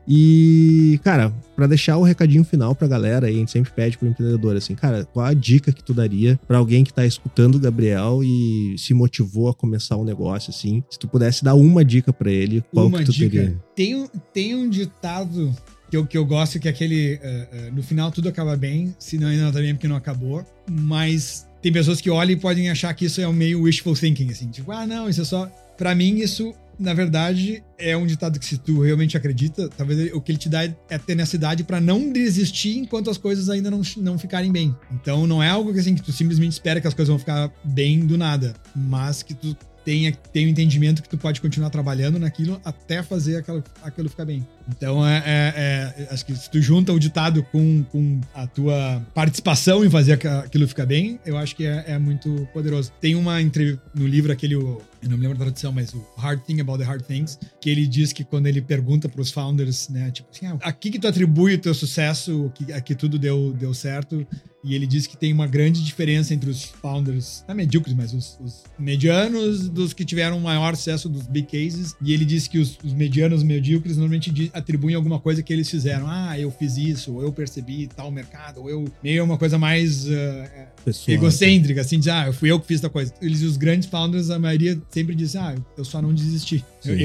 E, cara, pra deixar o recadinho final pra galera aí, a gente sempre pede pro empreendedor, assim, cara, qual a dica que tu daria pra alguém que tá escutando o Gabriel e se motivou a começar um negócio, assim? Se tu pudesse dar uma dica pra ele, qual que tu teria? Tem um ditado que eu gosto, que é aquele, no final tudo acaba bem, se não ainda tá bem porque não acabou, mas tem pessoas que olham e podem achar que isso é um meio wishful thinking, assim, tipo, não, isso é só... Pra mim, isso, na verdade, é um ditado que, se tu realmente acredita, talvez o que ele te dá é tenacidade pra não desistir enquanto as coisas ainda não ficarem bem. Então, não é algo que, assim, que tu simplesmente espera que as coisas vão ficar bem do nada, mas que tu tenha o entendimento que tu pode continuar trabalhando naquilo até fazer aquilo ficar bem. Então, acho que se tu junta o ditado com a tua participação em fazer aquilo ficar bem, eu acho que é muito poderoso. Tem uma entrevista no livro, eu não me lembro da tradução, mas o Hard Thing About the Hard Things, que ele diz que quando ele pergunta pros founders, né, tipo assim, a que tu atribui o teu sucesso, a que tudo deu certo, e ele diz que tem uma grande diferença entre os founders, não medíocres, mas os medianos, dos que tiveram maior sucesso, dos big cases, e ele diz que os medianos, medíocres, normalmente atribuem alguma coisa que eles fizeram. Eu fiz isso, ou eu percebi tal mercado, ou eu... Meio uma coisa mais egocêntrica, assim, de, fui eu que fiz tal coisa. Eles, os grandes founders, a maioria sempre diz, eu só não desisti.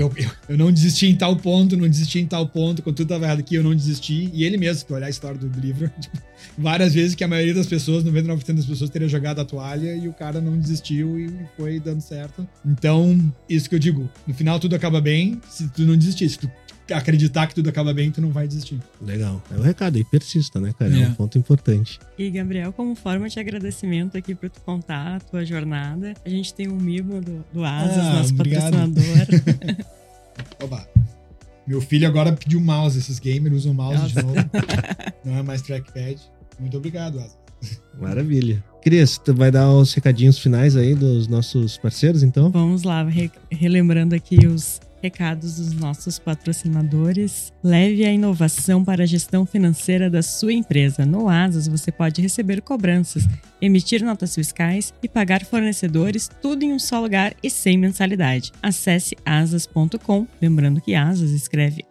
Eu não desisti em tal ponto, quando tudo tava errado aqui, eu não desisti. E ele mesmo, se tu olhar a história do livro, tipo, várias vezes que a maioria das pessoas, 99% das pessoas, teria jogado a toalha e o cara não desistiu e foi dando certo. Então, isso que eu digo, no final tudo acaba bem se tu não desistir. Se tu acreditar que tudo acaba bem, tu não vai desistir. Legal. É o recado aí, persista, né, cara? É um ponto importante. E, Gabriel, como forma de agradecimento aqui pra tu contar a tua jornada, a gente tem um mimo do Asas, nosso patrocinador. Oba. Meu filho agora pediu mouse, esses gamers usam mouse de novo. Não é mais trackpad. Muito obrigado, Asas. Maravilha. Cris, tu vai dar os recadinhos finais aí dos nossos parceiros, então? Vamos lá, relembrando aqui os recados dos nossos patrocinadores. Leve a inovação para a gestão financeira da sua empresa. No Asas, você pode receber cobranças, emitir notas fiscais e pagar fornecedores, tudo em um só lugar e sem mensalidade. Acesse asas.com, lembrando que Asas escreve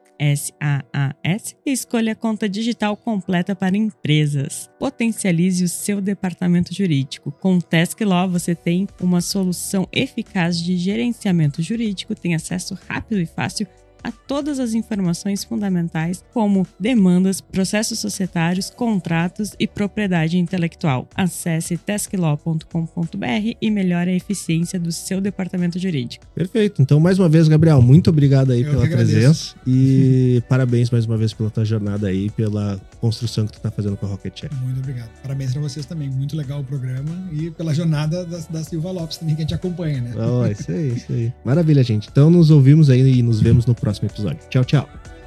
SAAS, e escolha a conta digital completa para empresas. Potencialize o seu departamento jurídico. Com o Task Law, você tem uma solução eficaz de gerenciamento jurídico, tem acesso rápido e fácil a todas as informações fundamentais, como demandas, processos societários, contratos e propriedade intelectual. Acesse tasklaw.com.br e melhore a eficiência do seu departamento jurídico. Perfeito. Então, mais uma vez, Gabriel, muito obrigado aí pela presença e parabéns mais uma vez pela tua jornada aí, pela construção que tu tá fazendo com a Rocket Chat. Muito obrigado. Parabéns pra vocês também. Muito legal o programa e pela jornada da Silva Lopes também, que a gente acompanha, né? Isso aí. Maravilha, gente. Então, nos ouvimos aí e nos vemos no próximo episódio. Tchau, tchau.